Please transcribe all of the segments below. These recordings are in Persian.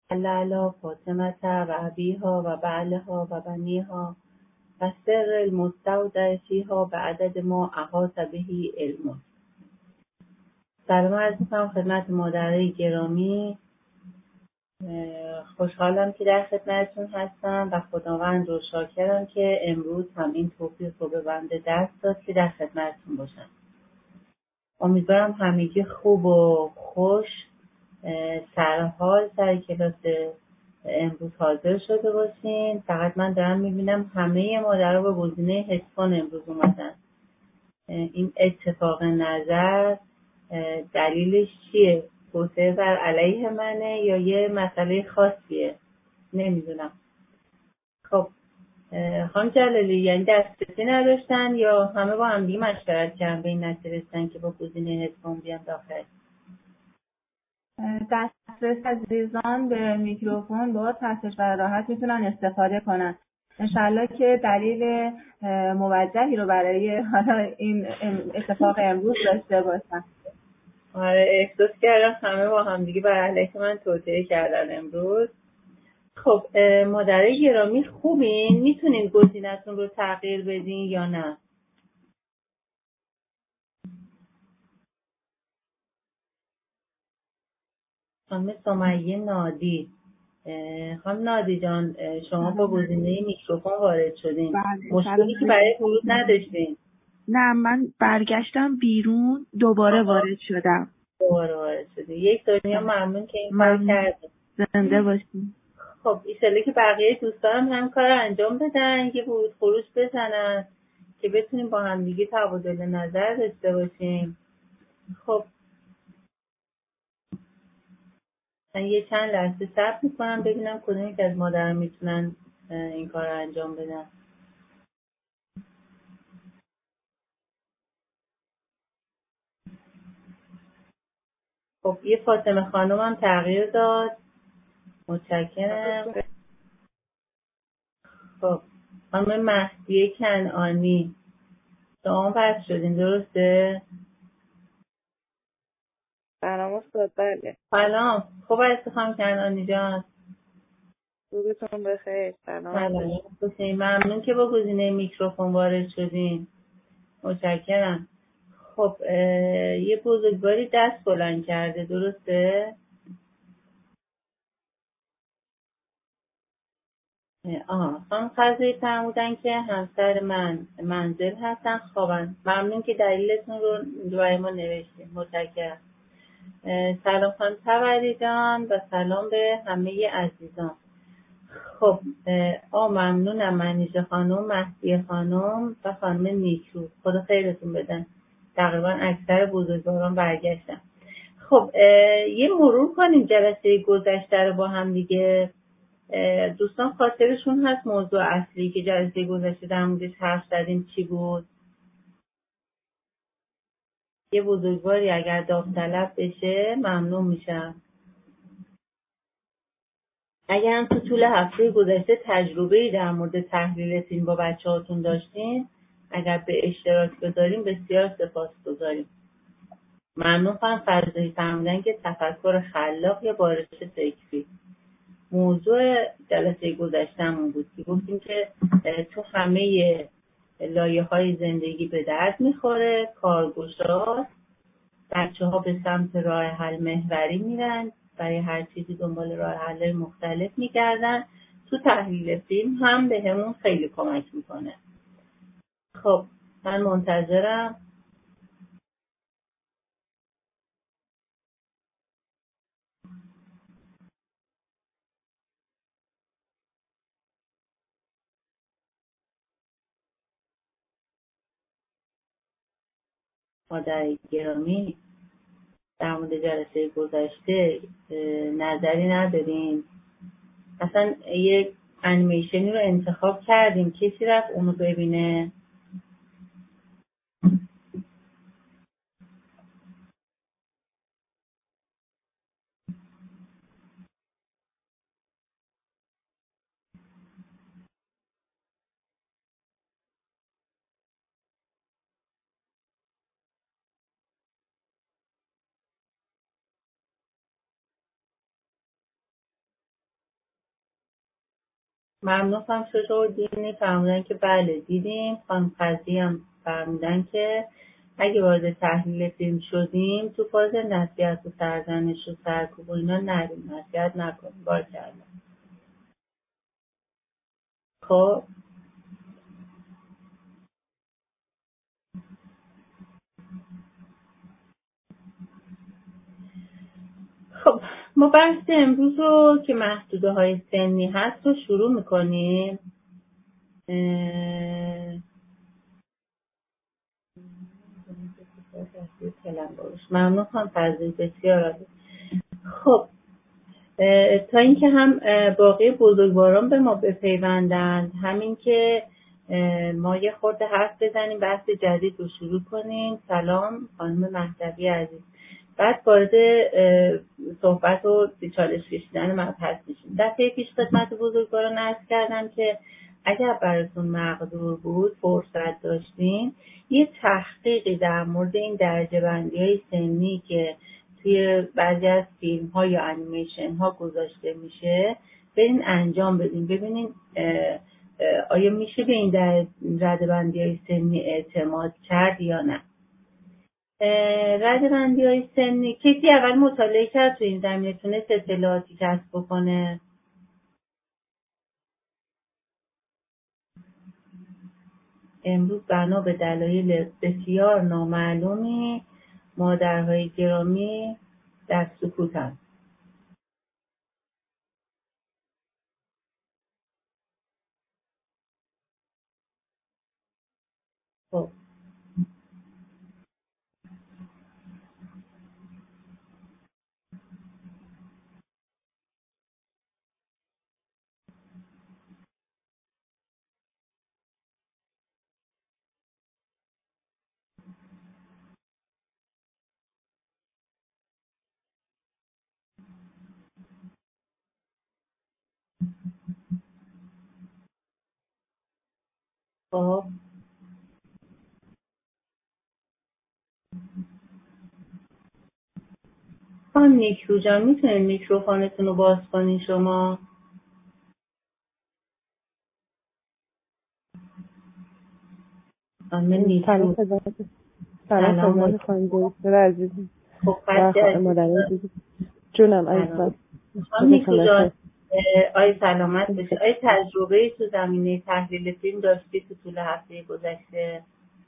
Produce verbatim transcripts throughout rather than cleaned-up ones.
علی فاطمة و ابیها و بعلها و بنیها و سر المستودع فیها به عدد ما احاط بهی علم. سلام عرض می‌کنم خدمت مادرای گرامی. خوشحالم که در خدمتتون هستم و خداوند رو شاکرم که امروز هم این توفیق رو به بنده دست داد که در خدمتتون باشم. امیدوارم همگی خوب و خوش سرحال سر کلاس امروز حاضر شده باشین. فقط من دارم میبینم همه مادرها به گزینه هدفون امروز اومدن. این اتفاق نظر دلیلش چیه؟ توطئه بر علیه منه یا یه مسئله خاصیه؟ نمیدونم. خب خانم جلالی، یعنی دسترسی نداشتن یا همه با هم دیگه مشورت کردن به این نتیجه رسیدن که با گزینه هدفون بیان داخل؟ دسترس عزیزان به میکروفون با تحتش و راحت میتونن استفاده کنن. انشالله که دلیل موجهی رو برای حالا این اتفاق امروز داشته باشن. آره، احساس کردم همه با هم دیگه بر علیه من توطئه کردن امروز. خب مادرای گرامی خوبین؟ میتونین گزینه‌تون رو تغییر بدین یا نه؟ خانم سمیه نادی. خانم نادی جان، شما با گزینه میکروفون وارد شدین. مشکلی که برای ورود نداشتین؟ نه، من برگشتم بیرون دوباره آه. وارد شدم. دوباره وارد شدین. یک دنیا ممنون که این کار کردین. زنده باشین. خب ایشالله که بقیه دوستان هم کار انجام بدن، یه ورود خروج بزنن که بتونیم با هم دیگه تبادل نظر داشته باشیم. خب من یه چند لحظه صبر میکنم ببینم کدوم یک از مادران میتونن این کار رو انجام بدن. خب یه فاطمه خانم هم تغییر داد. متشکرم. خب خانم مهدیه کنعانی، شما پس شدین درسته؟ سلام استاد. بله سلام. خوب هستی خانم کنعانی جان؟ روزتون بخیر. سلام. سلام. ممنون که با گزینه میکروفون وارد شدین. متشکرم. خب یه بزرگواری دست بلند کرده درسته؟ آها، خانم خزایی فرمودن که همسر من منزل هستن خوابن. ممنون که دلیلتون رو برای ما نوشتیم. متشکرم. سلام خانم تبری جان و سلام به همه عزیزان. خب آ ممنونم منیژه خانم، مهدیه خانم و خانم نیکرو. خدا خیرتون بدن. تقریبا اکثر بزرگواران برگشتن. خب یه مرور کنیم جلسه گذشته رو با هم دیگه. دوستان خاطرشون هست موضوع اصلی که جلسه گذشته در موردش حرف زدیم چی بود؟ یه بزرگواری اگر داوطلب بشه ممنون میشم. اگر هم تو طول هفته گذشته تجربه‌ای در مورد تحلیل فیلم با بچه‌هاتون داشتین، اگر به اشتراک بذاریم بسیار سپاسگزاریم. ممنون خواهم. فرضی فرمودن که تفکر خلاق یا بارش فکری موضوع جلسه گذشته‌مون بود که گفتیم که تو همه لایه‌های زندگی به درد میخوره، کارگشاست، بچه‌ها به سمت راه حل محوری میرن، برای هر چیزی دنبال راه حل مختلف میگردن. تو تحلیل فیلم هم به همون خیلی کمک میکنه. خب من منتظرم. مادر گرامی، در مورد جلسه گذشته نظری نداریم. اصلا یک انیمیشنی رو انتخاب کردیم، کسی رفت اونو ببینه؟ ممنون خانم چطور دینی فرمودن که بله دیدیم. خانم قضی هم فرمودن که اگه وارد تحلیل فیلم شدیم تو فاز نصیحت و سرزنش و سرکوب و اینا نریم، نصیحت نکنیم. بار کردم. خب خب ما بحث امروز رو که محدوده های سنی هست رو شروع میکنیم. ممنون خانم فرزین، بسیار عالی. خب تا اینکه هم باقی بزرگواران به ما بپیوندند، همین که ما یه خورده حرف بزنیم، بحث جدید رو شروع کنیم. سلام خانم مهدوی عزیز. بعد وارد صحبت و چالش کشیدن مبحث میشیم. دفعه پیش خدمت بزرگواران عرض کردم که اگر براتون مقدور بود، فرصت داشتین، یه تحقیقی در مورد این درجه بندی های سنی که توی بعضی از فیلم ها یا انیمیشن ها گذاشته میشه برین انجام بدین، ببینین آیا میشه به این رده بندی های سنی اعتماد کرد یا نه. رده بندی های سنی کسی اول مطالعه کرد تو این زمینه، تونست اطلاعاتی کسب بکنه؟ امروز بنا به دلایل بسیار نامعلومی مادرهای گرامی در سکوتند. خب خب خانم نیکرو جان، میتونید میکروفونتون رو باز کنین شما؟ خانم نیکرو. سلام خدمت خانم دکتر عزیزی. خب خسته عزیزی. جونم عزیزم. خانم نیکرو جان، آی سلامت باشی. آی تجربه تو زمینه تحلیل فیلم داشتی تو طول هفته گذشته؟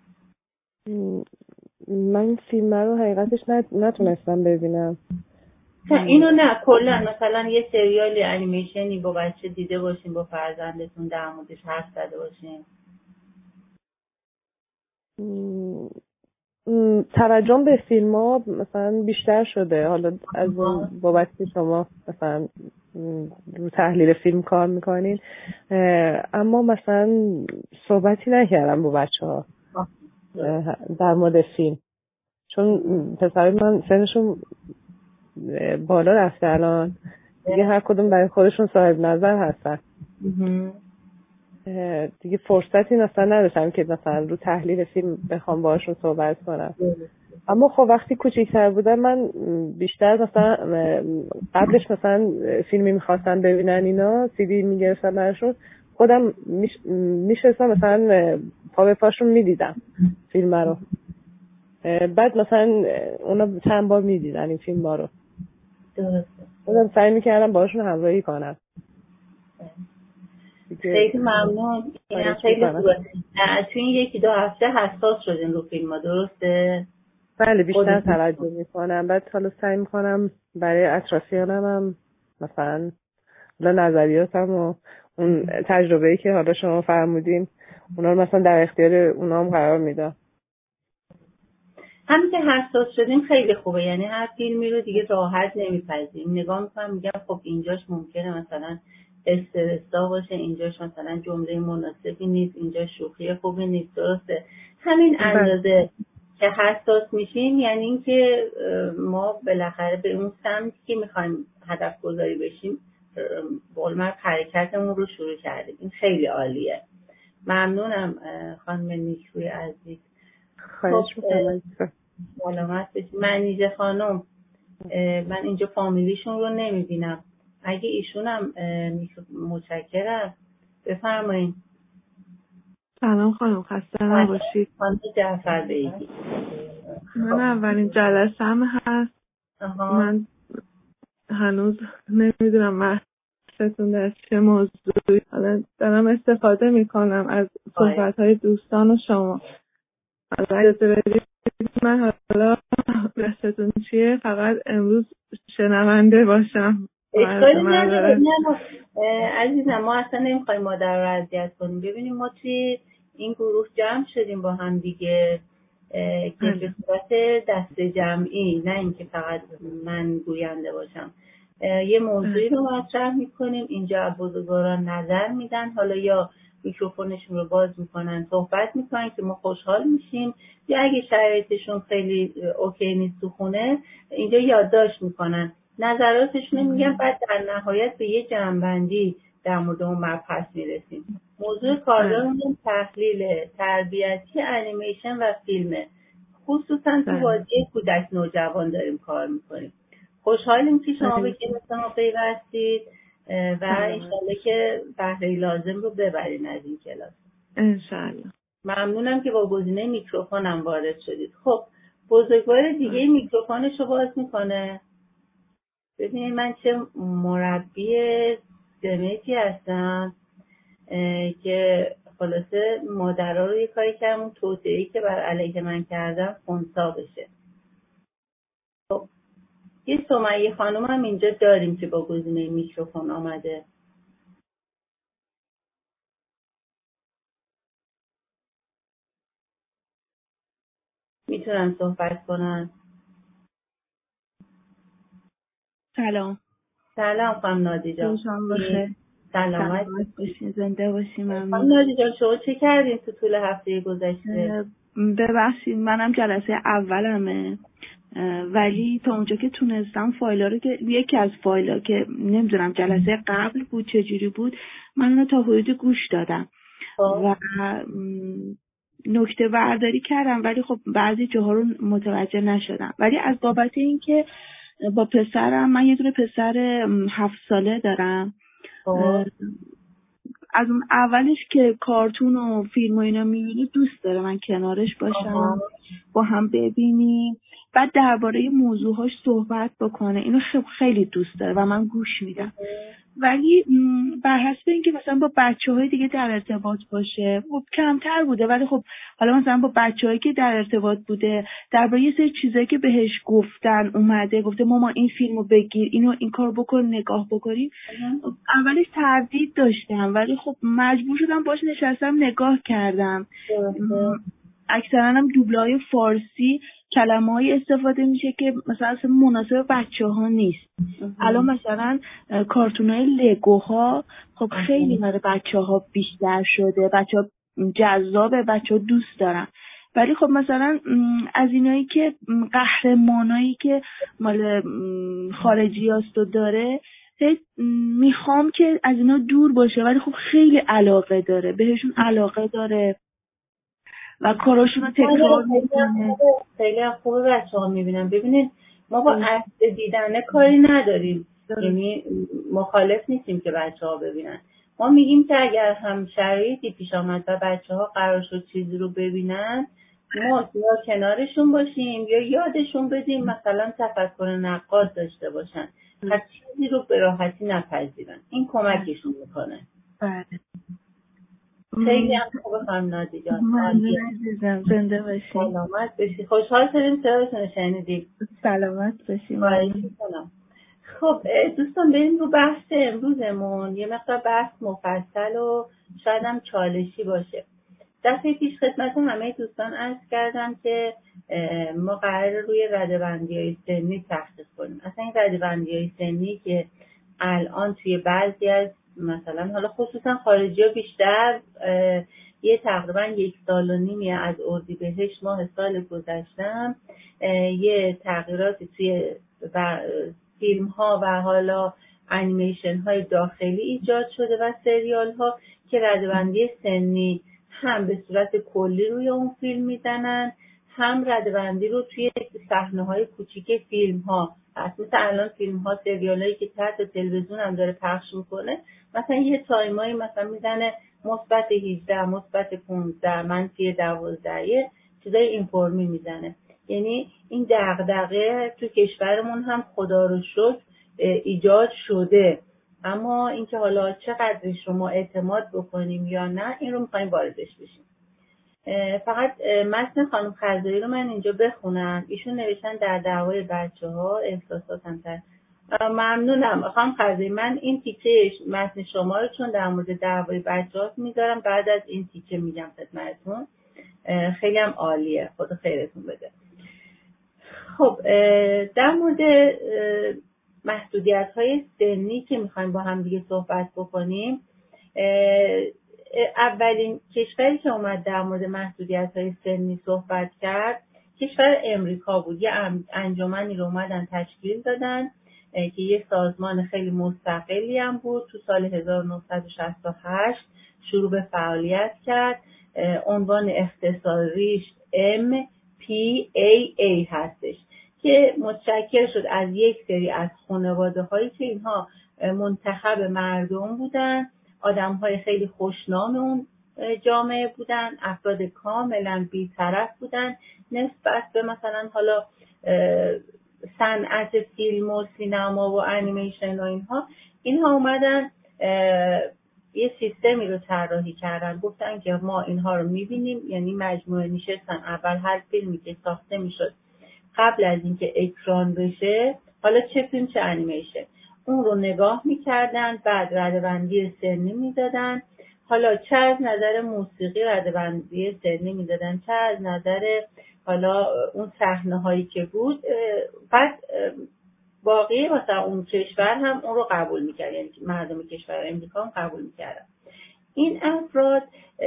من فیلم رو حقیقتش نتونستم ببینم. اینو نه، کلا مثلا یه سریالی انیمیشنی با بچه دیده باشین، با فرزندتون در موردش حرف زده باشین. توجهم به فیلم ها مثلا بیشتر شده، حالا از بابت که شما مثلا رو تحلیل فیلم کار میکنین، اما مثلا صحبتی نکردم با بچه ها در مورد فیلم، چون پسرای من سنشون بالا رفته الان دیگه، هر کدوم برای خودشون صاحب نظر هستن دیگه، فرصتی مثلا نداشتم که مثلا رو تحلیل فیلم بخوام باشون صحبت کنم. اما خب وقتی کوچیک‌تر بودم من بیشتر مثلا قبلش مثلا فیلمی می‌خواستن ببینن اینا، سی دی می‌گرفتم براشون، خودم میشستم مثلا پا به پاشون می‌دیدم فیلم رو، بعد مثلا اونا چند بار می‌دیدن این فیلم رو، خودم سعی می‌کردم باشون همراهی کنم. خیلی ممنون. این خیلی خوبه. توی این یکی دو هفته حساس شدین رو فیلم ها، درسته؟ بله بیشتر توجه میکنم. بعد حالا سعی میکنم برای اطرافیانم هم مثلا نظریاتم و اون تجربه‌ای که حالا شما فرمودین اونا رو مثلا در اختیار اونا هم قرار میدم. همین که حساس شدیم خیلی خوبه، یعنی هر فیلمی رو دیگه راحت نمیپذیریم، نگاه میکنم میگم خب اینجاش ممکنه مثلا استرسا باشه، اینجاش مثلا جمله مناسبی نیست، اینجا شوخی خوبی نیست، درسته؟ همین اندازه که حساس میشیم یعنی اینکه ما بالاخره به اون سمتی که میخوایم هدف گذاری بشیم بولمر حرکتمون رو شروع کردیم. این خیلی عالیه. ممنونم خانم نیکروی عزیز. خواهش می‌کنم. سلامت باشید. منیژه خانم، من اینجا فامیلیشون رو نمیبینم، اگه ایشونم متشکرم بفرمایید. سلام خانم، خسته نباشید. خانم جعفر بیگی. من اولین جلسه‌ام هست. آها. من هنوز نمیدونم بحثتون در چه موضوعی. حالا دارم استفاده میکنم از صحبت‌های دوستان و شما. حالا اجازه بدید من حالا بحثتون چیه فقط امروز شنونده باشم. اشکالی نداره. عزیزم ما اصلا نمیخوایم مادر رو اذیت کنیم. ببینیم ما توی این گروه جمع شدیم با هم دیگه که به صورت دست جمعی، نه اینکه فقط من گوینده باشم، یه موضوعی رو مطرح میکنیم. اینجا بزرگواران نظر میدن، حالا یا میکروفونشون رو باز میکنن صحبت میکنن که ما خوشحال میشیم، یا اگه شرایطشون خیلی اوکی نیست تو خونه اینجا یادداشت میکنن نظراتشون میگن، بعد در نهایت به یه جمع‌بندی در مورد اون مبحث میرسیم. موضوع کارمون تحلیل تربیتی انیمیشن و فیلمه، خصوصا تو بازی کودک نوجوان داریم کار میکنیم. خوشحالیم که شما به کلاس ما پیوستید و انشالله که بهره لازم رو ببرین از این کلاس. انشالله. ممنونم که با گزینه میکروفونم وارد شدید. خب بزرگوار دیگه میکروفونش رو باز میکنه. ببینید من چه مربی دمتی هستم که خلاصه مادرها رو یه کاری کردم اون توطئه‌ای که بر علیه من کردم خنثی بشه. خب یه سمیه خانم هم اینجا داریم که با گزینه میکروفون آمده. میتونن صحبت کنن. سلام. سلام خانم نادی جان. شما بخیر. سلامت باشین، زنده باشین. ممنون. خانم نادی جان شما چه کردین تو طول هفته گذشته؟ ببخشید منم جلسه اولمه، ولی تا اونجا که تونستم فایلا رو که یکی از فایلا که نمیدونم جلسه قبل بود چجوری بود من اونو تا حدود گوش دادم و نکته برداری کردم، ولی خب بعضی جاها رو متوجه نشدم. ولی از بابت این که با پسرم، من یه دونه پسر هفت ساله دارم، از اون اولش که کارتون و فیلم و اینا میبینه دوست داره من کنارش باشم، آه. با هم ببینیم، بعد درباره موضوعهاش صحبت بکنه. اینو خیلی دوست داره و من گوش میدم. ولی بر حسب اینکه مثلا با بچه‌های دیگه در ارتباط باشه خب کمتر بوده، ولی خب حالا مثلا با بچه‌هایی که در ارتباط بوده درباره یه سری چیزایی که بهش گفتن اومده گفته ماما این فیلمو بگیر، اینو این کار بکن، نگاه بکنیم. اولش تردید داشتم ولی خب مجبور شدم باش نشستم نگاه کردم. اکثرا هم دوبلای فارسی کلمه‌ای استفاده میشه که مثلا اصلا مناسب بچه‌ها نیست. الان مثلا کارتونای لگوها خب خیلی برای بچه‌ها بیشتر شده، بچه‌ها جذابه، بچه‌ها دوست دارن. ولی خب مثلا از اینایی که قهرمانایی که مال خارجی هست و داره میخوام که از اینا دور باشه، ولی خب خیلی علاقه داره بهشون، علاقه داره و کاراشون رو تکرار میکنه. خیلی خوبه بچه ها میبینن. ببینید ما با عکس دیدن کاری نداریم، یعنی مخالف نیستیم که بچه ها ببینن. ما میگیم که اگر هم شرایطی پیش آمد و بچه ها قرار شد چیزی رو ببینن، ما یا کنارشون باشیم یا یادشون بدیم مثلا تفکر نقاد داشته باشن، هر چیزی رو به راحتی نپذیرن. این کمکشون میکنه. بله. خیلی هم خوبه خانم نادی جان. ممنون عزیزم، زنده باشی. سلامت باشی. خوشحال شدیم صداتون رو شنیدیم. سلامت باشی. ممنون. خب دوستان بریم رو بحث امروزمون. یه مقدار بحث مفصل و شاید هم چالشی باشه. دفعه پیش خدمت همه دوستان عرض کردم که ما قرار روی رده‌بندی‌های سنی تحقیق کنیم. اصلا این رده‌بندی‌های سنی که الان توی بعضی از مثلا حالا خصوصا خارجی ها بیشتر یه تقریبا یک سال و نیمی از اردیبهشت ماه سال گذشتم یه تغییراتی توی فیلم ها و حالا انیمیشن های داخلی ایجاد شده و سریال ها که رده‌بندی سنی هم به صورت کلی روی اون فیلم میزنن، هم رده‌بندی رو توی صحنه های کوچیک فیلم ها هست. مثل الان فیلم ها سریال هایی که تحت تلویزیون هم داره پخش میکنه، مثلا یه تایمایی مثلا میزنه مثبت هجده، مثبت پانزده، منفی دوازده، یه چیزای این فرمی میزنه. یعنی این دغدغه تو کشورمون هم خدا رو شکر ایجاد شده، اما اینکه حالا چقدر شما اعتماد بکنیم یا نه، این رو میخوایم واردش بشیم. فقط متن خانم خزایی رو من اینجا بخونم. ایشون نوشتن در دعوای بچه ها احساساتم تر. ممنونم خانم خزایی. من این تیکه متن شما رو چون در مورد دعوای بچه ها میذارم، بعد از این تیکه میگم خدمتتون. خیلی هم عالیه، خدا خیرتون بده. خب در مورد محدودیت های سنی که میخوایم با هم دیگه صحبت بکنیم، اولین کشوری که اومد در مورد محدودیت های سنی صحبت کرد کشور امریکا بود. یه انجمنی رو اومدن تشکیل دادن که یه سازمان خیلی مستقلی هم بود. تو سال هزار و نهصد و شصت و هشت شروع به فعالیت کرد. عنوان اختصاریش ام پی ای ای هستش که متشکل شد از یک سری از خانواده هایی که اینها منتخب مردم بودن، آدم های خیلی خوشنام اون جامعه بودن، افراد کاملا بی‌طرف بودن نسبت به مثلا حالا صنعت فیلم و سینما و انیمیشن و اینها. اینها اومدن یه سیستمی رو طراحی کردن، گفتن که ما اینها رو میبینیم، یعنی مجموعه نشستن اول هر فیلمی که ساخته میشد قبل از اینکه اکران بشه، حالا چه فیلم چه انیمیشن، اون رو نگاه میکردن، بعد رده‌بندی سنی میدادن. حالا چه از نظر موسیقی رده‌بندی سنی میدادن، چه از نظر حالا اون صحنه هایی که بود. بعد باقی مثلا اون کشور هم اون رو قبول میکرد، یعنی مردم کشور امریکا هم قبول میکردن. این افراد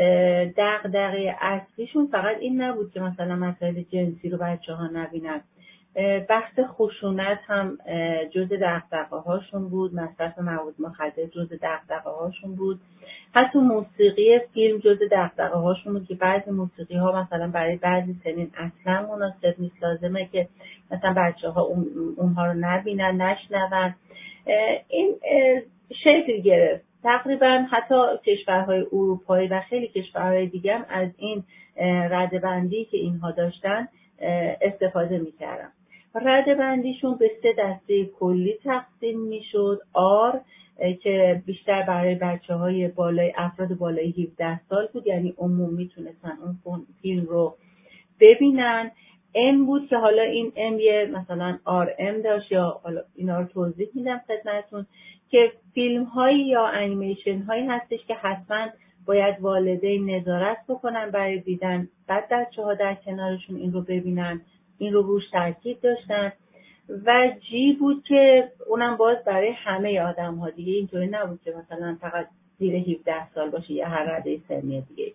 دغدغه اصلیشون فقط این نبود که مثلا مسائل جنسی رو بچه ها نبینن، بحث خشونت هم جز دغدغه هاشون بود، مصرف مواد مخدر جز دغدغه هاشون بود، حتی موسیقی فیلم جز دغدغه هاشون بود که بعضی موسیقی ها مثلا برای بعضی سنین اصلا مناسب نیست، لازمه که مثلا بچه ها اون اونها رو نبینن نشنون. این شکل گرفت. تقریبا حتی کشورهای اروپایی و خیلی کشورهای دیگه هم از این رده‌بندی که اینها داشتن استفاده میکردن. رده‌بندیشون به سه دسته کلی تقسیم میشد. آر که بیشتر برای بچه های بالای افراد بالای هفده سال بود، یعنی عموم میتونستن اون فیلم رو ببینن. ام بود که حالا این ام یه مثلا آر ام داشت، یا حالا اینا رو توضیح میدم خدمتتون، که فیلم هایی یا انیمیشن هایی هستش که حتما باید والدین نظارت بکنن برای دیدن، بعد بچه ها در کنارشون این رو ببینن، این رو روش تاکید داشتن. و جی بود که اونم باز برای همه آدم ها دیگه، اینطوری نبود که مثلا فقط زیر هفده سال باشه یا هر رده سنی دیگه.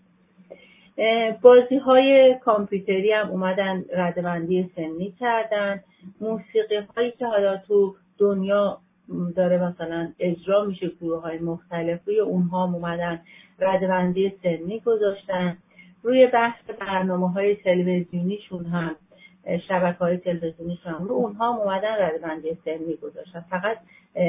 بازی های کامپیوتری هم اومدن رده‌بندی سنی کردن. موسیقی هایی که حالا تو دنیا داره مثلا اجرا میشه گروه های مختلف، روی اونها هم اومدن رده‌بندی سنی گذاشتن. روی بحث برنامه های تلویزیونیشون هم، شبکه های تلویزیونیشون هم، رو اونها هم اومدن رده‌بندی سنی گذاشتن. فقط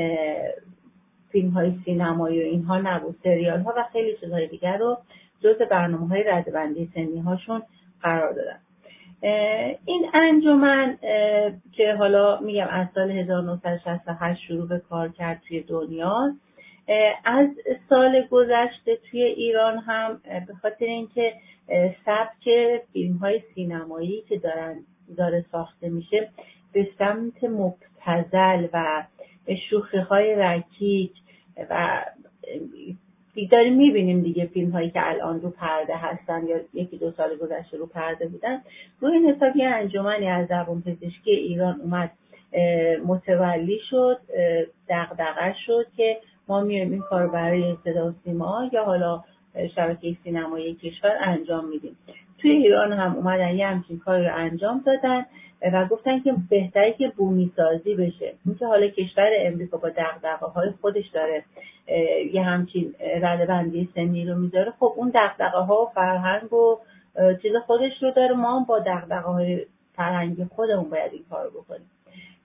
فیلم های سینمایی و اینها نبود، سریال ها و خیلی چیزهای دیگر رو جزء برنامه های رده‌بندی سنی هاشون قرار دادن. این انجمن که حالا میگم از سال هزار و نهصد و شصت و هشت شروع به کار کرد توی دنیا، از سال گذشته توی ایران هم به خاطر اینکه سبک فیلم های سینمایی که دارن داره ساخته میشه به سمت مبتذل و شوخی های رکیک و داریم میبینیم دیگه، فیلم هایی که الان رو پرده هستن یا یکی دو سال گذشته رو پرده بودن. روی این حساب یه انجمنی از زبان پزشکی ایران اومد متولی شد، دغدغه شد که ما میایم این کار برای صدا و سیما یا حالا شبکه سینمایی کشور انجام میدیم. توی ایران هم اومدن یه همچین کاری رو انجام دادن و گفتن که بهتره که بومی سازی بشه. اینکه حالا کشور امریکا با دغدغه‌های خودش داره یه همچین رده‌بندی سنی رو میذاره، خب اون دغدغه‌ها و فرهنگ و چیز خودش رو داره، ما هم با دغدغه‌های فرهنگی خودمون باید این کارو بکنیم.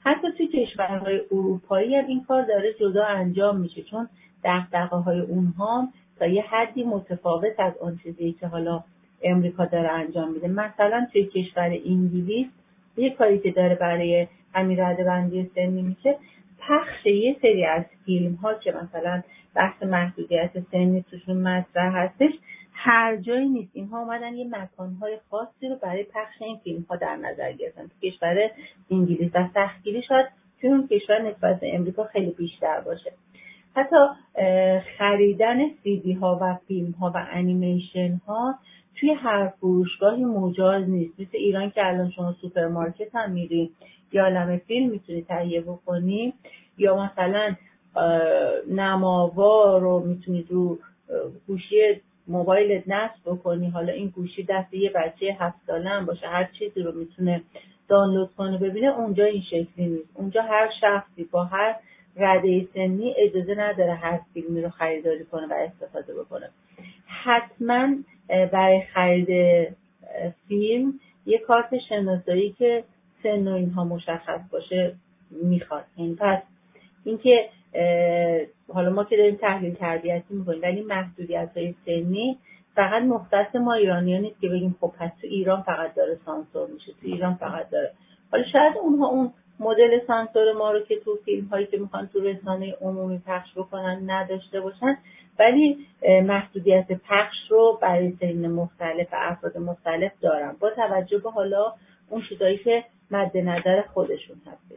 حتی توی کشورهای اروپایی هم این کار داره جدا انجام میشه، چون دغدغه‌های اونها تا یه حدی متفاوت از اون چیزی که حالا امریکا داره انجام میده. مثلا توی کشور انگلیس یه کاری که داره برای همین رده‌بندی سنی میشه، پخش یه سری از فیلم ها که مثلا بحث محدودیت سنی توشون مطرح هستش هر جایی نیست. اینها اومدن یه مکانهای خاصی رو برای پخش این فیلم ها در نظر گرفتن تو کشور انگلیس و سختگیری شاید توی اون کشور نسبت به امریکا خیلی بیشتر باشه. حتی خریدن سیدی ها و فیلم ها و انیمیشن ها توی هر فروشگاهی مجاز نیست. مثل ایران که الان شما سوپرمارکت هم میرین یا عالمه فیلم میتونی تهیه بکنی، یا مثلا نماوا رو میتونید رو گوشی موبایلت نصب بکنی. حالا این گوشی دست یه بچه هفت ساله هم باشه، هر چیزی رو میتونه دانلود کنه ببینه. اونجا این شکلی نیست. اونجا هر شخصی با هر رده سنی اجازه نداره هر فیلمی رو خریداری کنه و استفاده بکنه. حتما برای خرید فیلم یه کارت شناسایی که سن و اینها مشخص باشه میخواد. این پس اینکه حالا ما که داریم تحلیل تربیتی میکنیم، ولی محدودیت‌های سنی فقط مختص ما ایرانیان نیست که بگیم خب پس تو ایران فقط داره سانسور میشه، تو ایران فقط داره. حالا شاید اونها اون مدل سانسور ما رو که تو فیلم هایی که میخوان تو رسانه عمومی پخش بکنن نداشته باشن، ولی محدودیت پخش رو برای سنین مختلف و افراد مختلف دارن با توجه به حالا اون چیزایی که مد نظر خودشون هستش.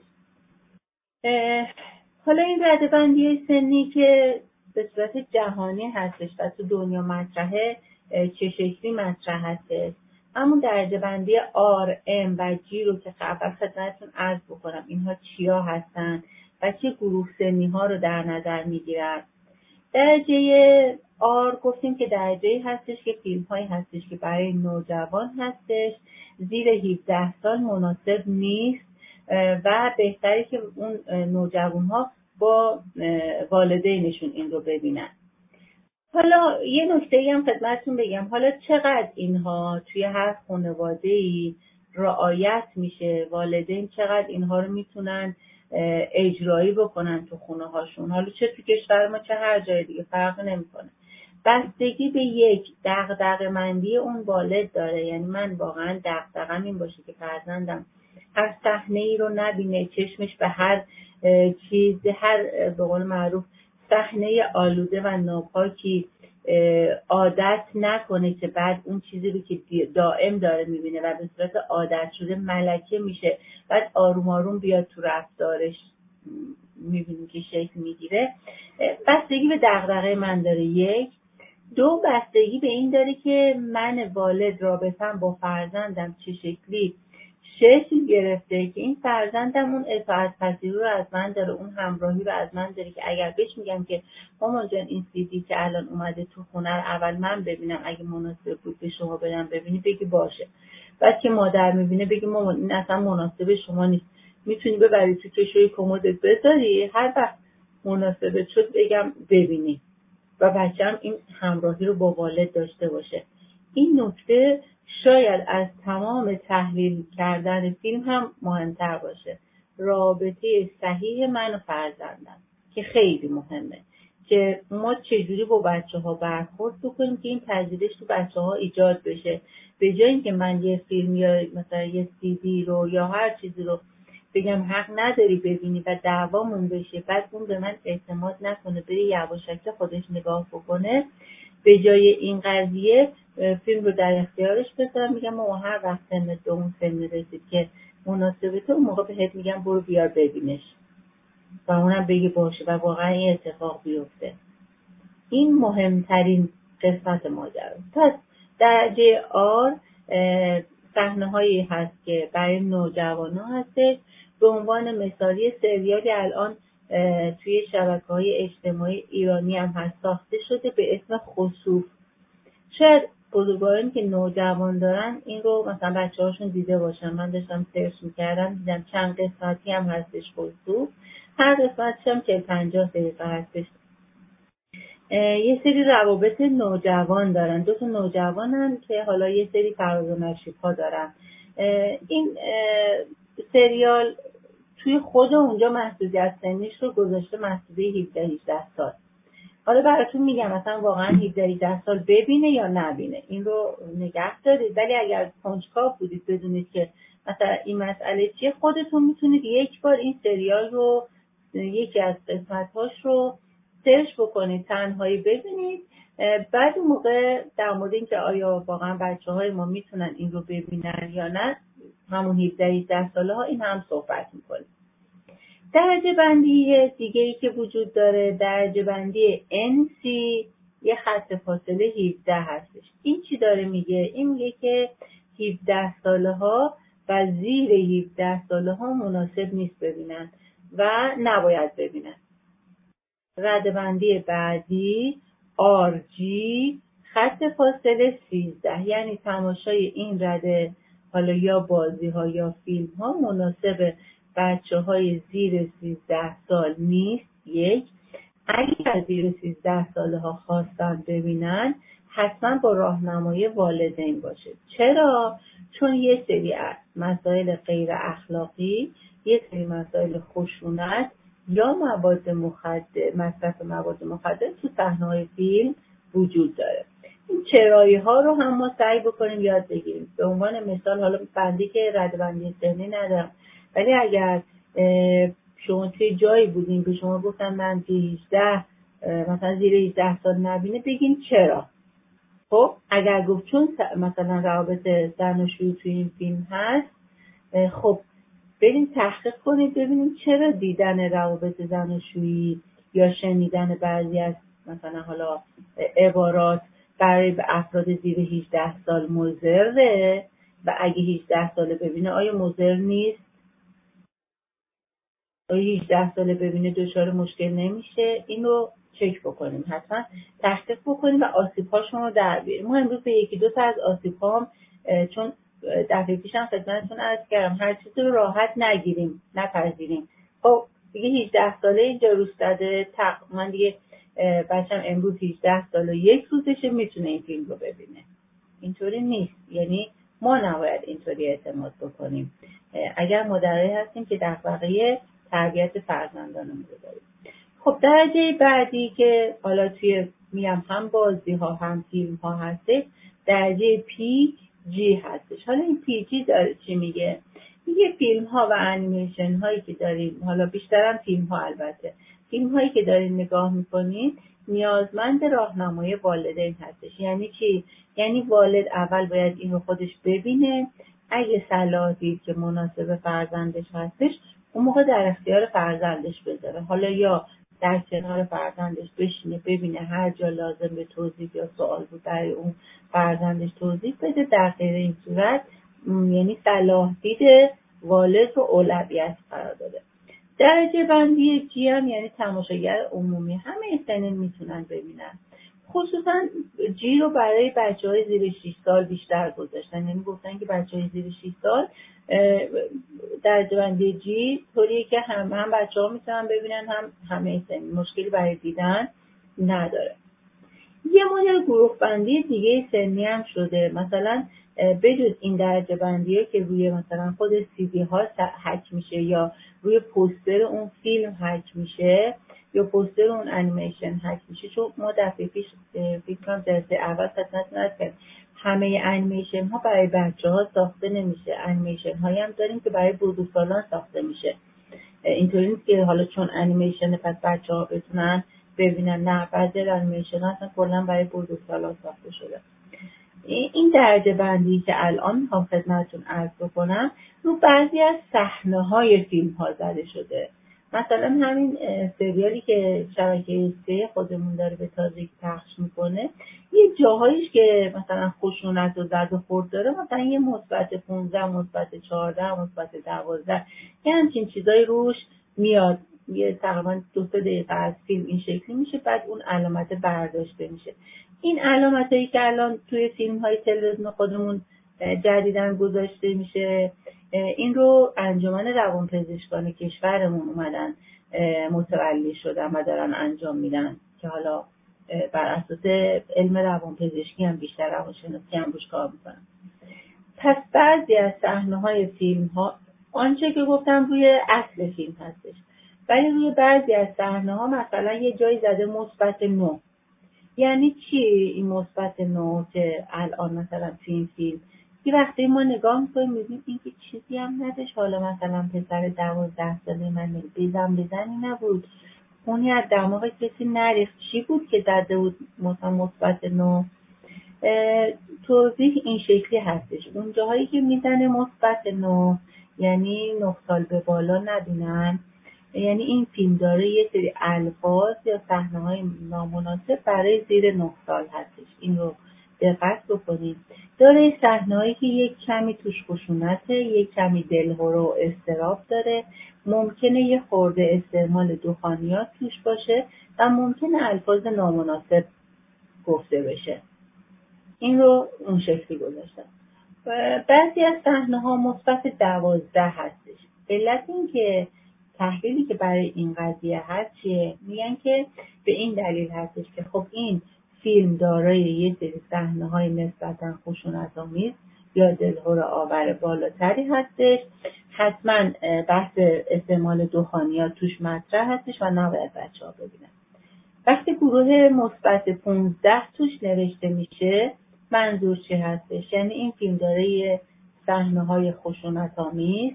حالا این رده‌بندی سنی که به صورت جهانی هستش و تو دنیا مطرحه چه شکلی مطرح هستش؟ همون درجه‌بندی آر، ام و جی رو که قبل خدمتتون عرض بکنم اینها چیا هستن و چه گروه سنی ها رو در نظر میگیرن. درجه آر گفتیم که درجه‌ای هستش که فیلم هایی هستش که برای نوجوان هستش، زیر هفده سال مناسب نیست و بهتره که اون نوجوان ها با والدینشون این رو ببینن. حالا یه نکته‌ای هم خدمتتون بگم، حالا چقدر اینها توی هر خانواده‌ای رعایت میشه، والدین چقدر اینها رو میتونن اجرایی بکنن تو خونه هاشون، حالا چه تو کشور ما چه هر جای دیگه فرق نمیکنه. بستگی به یک دغدغه‌مندی اون والد داره. یعنی من واقعا دغدغه‌م این باشه که فرزندم هر صحنه‌ای رو نبینه، چشمش به هر چیز، هر به قول معروف صحنه آلوده و ناپاکی عادت نکنه که بعد اون چیزی رو که دائم داره میبینه و به صورت عادت شده ملکه میشه، بعد آروم آروم بیاد تو رفتارش میبینیم که شکل میگیره. بستگی به دغدغه من داره. یک دو بستگی به این داره که من والد رابطم با فرزندم چه شکلی شکل گرفته که این فرزندم اون اطاعت پذیری رو از من داره، اون همراهی رو از من داره که اگر بهش میگم که مامان جان این سیدی که الان اومده تو خونه رو اول من ببینم، اگه مناسب بود به شما بدم ببینی بگی باشه. بعد که مادر میبینه بگی مامان این اصلا مناسب شما نیست، میتونی ببری تو کشوی کمدت بذاری، هر وقت مناسبت شد بگم ببینی. و بچه‌م این همراهی رو با والد داشته باشه. این نکته شاید از تمام تحلیل کردن فیلم هم مهمتر باشه. رابطه صحیح من و فرزندم که خیلی مهمه که ما چجوری با بچه ها برخورد بکنیم که این پذیرش تو بچه ها ایجاد بشه. به جای اینکه من یه فیلم یا مثلا یه سی دی رو یا هر چیزی رو بگم حق نداری ببینی و دعوامون بشه، بعد اون به من اعتماد نکنه بره یواشکی خودش نگاه بکنه، به جای این قضیه فیلم رو در اختیارش بذارم میگم ما هر وقت سن دو اون فیلم رسید که مناسبه تو اون موقع بهت میگم برو بیار ببینش و اونم بگی باشه و واقعا این اتفاق بیفته. این مهمترین قسمت ماجرا. پس درجه آر صحنه هایی هست که برای نوجوان ها هستش. به عنوان مثالی سریالی الان توی شبکه‌های اجتماعی ایرانی هم هست ساخته شده به اسم خسوف. شاید بزرگوارانی که نوجوان دارن این رو مثلا بچه هاشون دیده باشن. من داشتم سرچ میکردم دیدم چند قسمتی هم هستش خسوف، هر قسمتش هم چهل پنجاه دقیقه هستش. یه سری روابط نوجوان دارن، دو تا نوجوانن که حالا یه سری فراز و نشیب ها دارن. این سریال توی خود اونجا محدودیت سنیش رو گذاشته محدوده هفده هجده سال. حالا براتون میگم مثلا واقعا هفده هجده سال ببینه یا نبینه، این رو نگه دارید. ولی اگر کنجکاو بودید بدونید که مثلا این مسئله چیه، خودتون میتونید یک بار این سریال رو، یکی از قسمت‌هاش رو سرچ بکنید، تنهایی ببینید. بعد اون موقع در مورد اینکه آیا واقعا بچه‌های ما میتونن این رو ببینن یا نه، همون هفده هجده ساله ها این هم صحبت میکنیم. درجه بندی دیگه ای که وجود داره، درجه بندی ان سی، یه خط فاصله هفده هستش. این چی داره میگه؟ این میگه که هفده ساله ها و زیر هفده ساله ها مناسب نیست ببینن و نباید ببینن. رده بندی بعدی آر جی، خط فاصله سیزده، یعنی تماشای این رده حالا یا بازی ها یا فیلم ها مناسب بچه های زیر سیزده سال نیست. یک، اگر زیر سیزده ساله ها خواستن ببینن حتما با راهنمای والدین باشه. چرا؟ چون یه سری از مسائل غیر اخلاقی، یه سری مسائل خشونت یا مواد مخدر، مصرف مواد مخدر تو صحنه‌های فیلم وجود داره. این چرایی ها رو هم ما سعی بکنیم یاد بگیریم. به عنوان مثال، حالا بندی که ردبندی سنی ندارم، ولی اگر شما توی جایی بودین که شما گفتن من هجده مثلا زیر هجده سال نبینه، بگین چرا. خب اگر گفت چون مثلا روابط زناشویی توی این فیلم هست، خب بریم تحقیق کنید ببینیم چرا دیدن روابط زناشویی یا شنیدن بعضی از مثلا حالا عبارات برای افراد زیر هجده سال مضره و اگه هجده ساله ببینه آیا مضر نیست؟ آیا هجده ساله ببینه دچار مشکل نمیشه؟ اینو چک بکنیم، حتما تحقیق بکنیم و آسیب‌هاشون رو در بیاریم. ما امروز به یکی دو تا از آسیب‌هام، چون دفعه پیشم خدمتتون عرض کردم هر چیزی رو راحت نگیریم، نپذیریم. خب دیگه هجده ساله اینجا روز داده، من دیگه بچم امروز هجده ساله و یک روزشه میتونه این فیلم رو ببینه. اینطوری نیست، یعنی ما نباید اینطوری اعتماد بکنیم اگر مادرایی هستیم که دغدغه تربیت فرزندانمون رو داریم. خب درجه بعدی که حالا توی میام هم بازی ها هم فیلم ها هستش، درجه پی جی هستش. حالا این پی جی داره چی میگه؟ میگه فیلم ها و انیمیشن هایی که داریم، حالا بیشترم فیلم ها، البته فیلم هایی که دارین نگاه میکنین نیازمند راهنمای والدین هستش. یعنی چی؟ یعنی والد اول باید این رو خودش ببینه، اگه صلاح دید که مناسب فرزندش هستش اون موقع در اختیار فرزندش بذاره. حالا یا در کنار فرزندش بشینه ببینه، هر جا لازم به توضیح یا سوال بود برای اون فرزندش توضیح بده. در غیر این صورت یعنی صلاح دید والد رو اولویت قرار داده. درجه بندی جی هم یعنی تماشاگر عمومی، همه سنین میتونن ببینن. خصوصا جی رو برای بچه‌های زیر شش سال بیشتر گذاشتن، یعنی گفتن که بچه‌های زیر شش سال درجه بندی جی طوریه که هم هم بچه‌ها میتونن ببینن هم همه سنین، مشکلی برای دیدن نداره. یه مدل گروه بندی دیگه سنی هم شده، مثلا بجز این درجه بندیه که روی مثلا خود سی دی ها حک میشه یا روی پوستر اون فیلم حک میشه یا پوستر اون انیمیشن حک میشه. چون ما دفعه پیش فکرم درسته اول خدمتتون عرض کردم همه انیمیشن ها برای بچه ها ساخته نمیشه، انیمیشن هایی هم داریم که برای بزرگسالان ساخته میشه. اینطوری نیست که حالا چون انیمیشن پس بچه ها بتونن ببینن، نه، بعضی انیمیشن ها اصلا کلا برای بزرگسالان ساخته شده. این درجه بندی که الان میخوام خدمتتون عرض بکنم رو بعضی از صحنه های فیلم ها زده شده. مثلا همین سریالی که شبکه سه خودمون داره به تازگی پخش میکنه، یه جاهایش که مثلا خشونت و زد و خورد داره، مثلا یه مثبت پانزده، مثبت چهارده، مثبت دوازده، یه همچین چیزایی روش میاد. یه تقریبا دو سه دقیقه از فیلم این شکلی میشه، بعد اون علامت برداشته میشه. این علامتایی که الان توی فیلم های تلویزیون خودمون جدیداً گذاشته میشه، این رو انجمن روانپزشکان کشورمون اومدن متولی شدن و دارن انجام میدن که حالا بر اساس علم روانپزشکی هم بیشتر روانشناسی هم روش کار میکنن. پس بعضی از صحنه‌های فیلم ها آنچه که گفتم روی اصل فیلم هستش، ولی روی بعضی از صحنه‌ها مثلا یه جایی زده مثبت نه. یعنی چی این مثبت نه که الان مثلا تو این فیلم یه وقتی ما نگاه می‌کنیم می‌بینیم این که چیزی هم نداشت، حالا مثلا پسر دوازده ساله من بیزم بزنی نبود، اونی از دماغ کسی نریخت، چی بود که زده بود مثلا مثبت نه؟ توضیح این شکلی هستش، اون جاهایی که میزنه مثبت نه یعنی نه سال به بالا نبینن، یعنی این فیلم داره یه سری الفاظ یا صحنه‌های نامناسب برای زیر نه سال هستش. این رو دقت بکنید. داره صحنه‌هایی که یک کمی توش خشونته، یک کمی دلهره و اضطراب داره، ممکنه یه خورده استعمال دخانیات توش باشه و ممکنه الفاظ نامناسب گفته بشه. این رو اون شکلی گذاشتم. بعضی از صحنه‌ها مثبت دوازده هستش. علت این که تحلیلی که برای این قضیه هست چیه؟ میگن که به این دلیل هستش که خب این فیلم دارای یه سری صحنه‌های نسبتاً خشونت‌آمیز یا دلهره آور بالاتری هستش، حتما بحث استعمال دخانیات توش مطرح هستش و نباید بچه‌ها ببینن. وقتی گروه مثبت پانزده توش نوشته میشه منظور چی هستش؟ یعنی این فیلم داره یه صحنه‌های خشونت‌آمیز،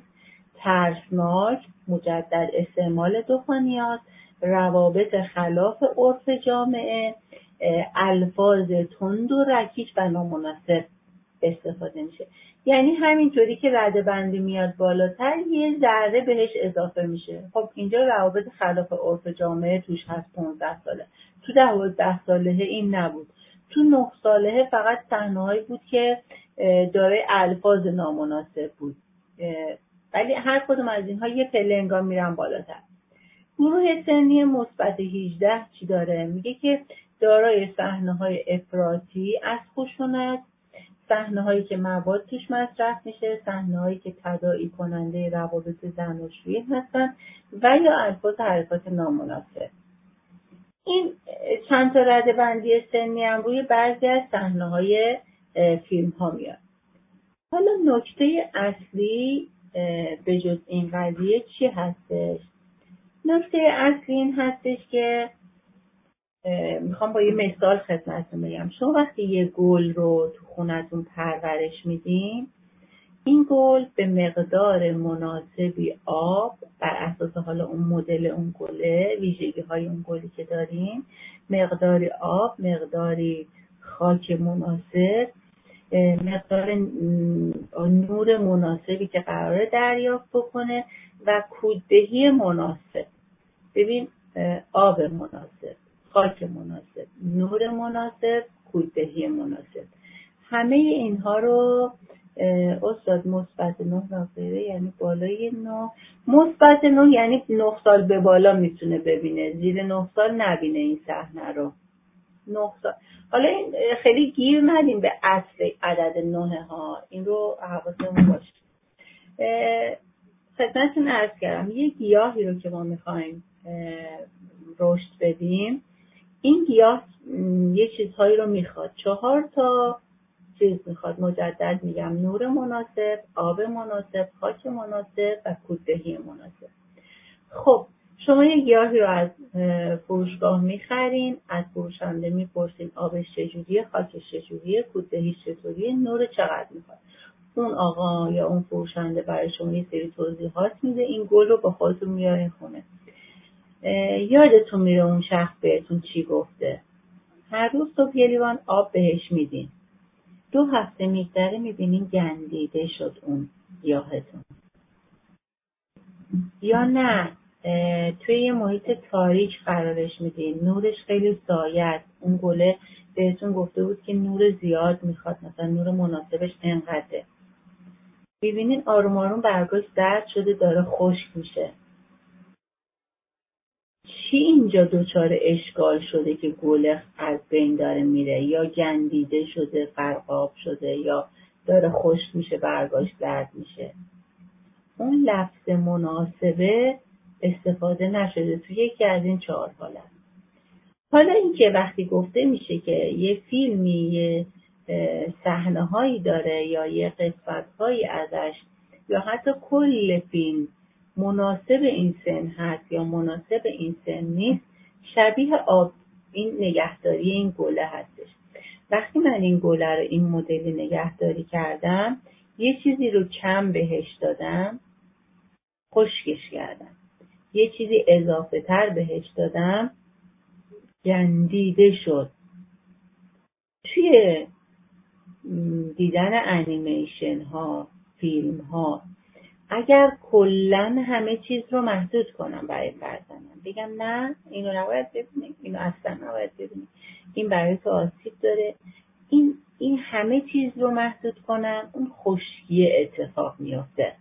ترسناک، مجدد استعمال دخانیات، روابط خلاف عرف جامعه، الفاظ تند و رکیک و نامناسب استفاده میشه. یعنی همینطوری که رده بندی میاد بالاتر یه ذره بهش اضافه میشه. خب اینجا روابط خلاف عرف جامعه توش هست پانزده ساله، تو دوازده ساله این نبود، تو نه ساله فقط صحنه‌هایی بود که داره الفاظ نامناسب بود، ولی هر کدوم از اینها یه پله انگار میرن بالاتر. گروه سنی مثبت هجده چی داره؟ میگه که دارای صحنه‌های افراطی از خشونت، صحنه‌هایی که مواد توش مصرف میشه، صحنه‌هایی که تداعی کننده روابط زناشویی هستن و یا الفاظ حرکات نامناسب. این چند تا رده‌بندی سنی هم روی بعضی از صحنه‌های فیلم‌ها میاد. حالا نکته اصلی به جز این قضیه چی هستش؟ نکته اصلی این هستش که میخوام با یه مثال خدمتتون بگم. شما وقتی یه گل رو تو خونتون پرورش میدین، این گل به مقدار مناسبی آب بر اساس حالا اون مدل اون گله، ویژگی های اون گلی که دارین، مقداری آب، مقداری خاک مناسب، مقدار نور مناسبی که قراره دریافت بکنه و کوددهی مناسب. ببین آب مناسب، خاک مناسب، نور مناسب، کوددهی مناسب، همه اینها رو استاد مثبت نه نقطه یعنی بالای نه، مثبت نه یعنی نه سال به بالا میتونه ببینه، زیر نه سال نبینه این صحنه رو. نه سال. حالا این خیلی گیر ندیم به اصل عدد نه ها، این رو حواسمون باشه. خدمتتون عرض کردم یه گیاهی رو که ما میخوایم رشد بدیم، این گیاه یه چیزهایی رو میخواد، چهار تا چیز میخواد. مجدد میگم نور مناسب، آب مناسب، خاک مناسب و کوددهی مناسب. خب شما یه گیاهی رو از فروشگاه میخرین، از فروشنده میپرسین آبش چجوریه، خاکش چجوریه، کوددهیش چطوریه، نور چقدر میخواد. اون آقا یا اون فروشنده برای شما یه سری توضیحات میده، این گل رو با خودتون میارین خونه. یادتون میره اون شخص بهتون چی گفته؟ هر روز صبح یه لیوان آب بهش میدین، دو هفته میگذره میبینین گندیده شد اون گیاهتون. یا نه توی یه محیط تاریک قرارش میدین، نورش خیلی زاید، اون گله بهتون گفته بود که نور زیاد میخواد، مثلا نور مناسبش انقدره، ببینین آروم آروم برگاش زرد شده داره خشک میشه. چی اینجا دچار اشکال شده که گل از بین داره میره، یا گندیده شده، غرقاب شده، یا داره خشک میشه، برگاش زرد میشه؟ اون لفظ مناسبه استفاده نشده توی یکی از این چهار حالت. حالا این که وقتی گفته میشه که یه فیلمی یه صحنه هایی داره یا یه قسمت هایی ازش یا حتی کل فیلم مناسب این سن هست یا مناسب این سن نیست، شبیه آب این نگهداری این گله هستش. وقتی من این گله رو این مدل نگهداری کردم، یه چیزی رو کم بهش دادم، خشکش کردم، یه چیزی اضافه تر بهش دادم، گندیده شد. توی دیدن انیمیشن ها، فیلم ها، اگر کلن همه چیز رو محدود کنم برای فرزندم، بگم نه اینو نباید ببینی، اینو اصلا نباید ببینی، این برای تو آسیب داره، این این همه چیز رو محدود کنم، اون خشکی اتفاق میفته.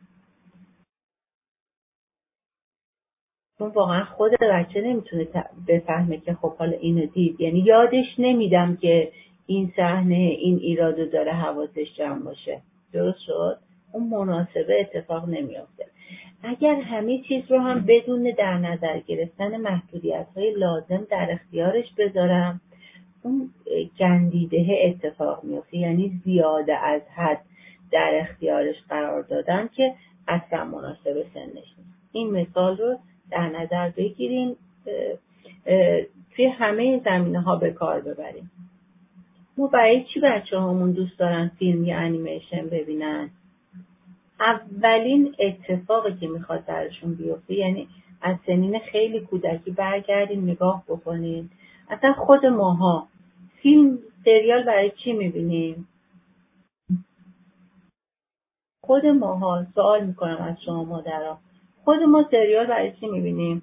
چون واقعا خود بچه نمیتونه بفهمه که خب حالا اینو دید، یعنی یادش نمیدم که این صحنه این ایرادو داره حواسش جمع باشه. درست شد؟ اون مناسبه اتفاق نمیافته. اگر همه چیز رو هم بدون در نظر گرفتن محدودیت‌های لازم در اختیارش بذارم، اون گندیده اتفاق میفته، یعنی زیاده از حد در اختیارش قرار دادن که اصلا مناسب سنش نیست. این مثال رو در نظر بگیریم، توی همه زمینه‌ها به کار ببریم. ما برای چی بچه هامون دوست دارن فیلم یا انیمیشن ببینن؟ اولین اتفاقی که میخواد درشون بیفته، یعنی از سنین خیلی کودکی برگردیم نگاه بکنیم. اصلا خود ماها فیلم سریال برای چی میبینیم؟ خود ماها، سوال میکنم از شما مادرها، خود ما سریال برای چی میبینیم؟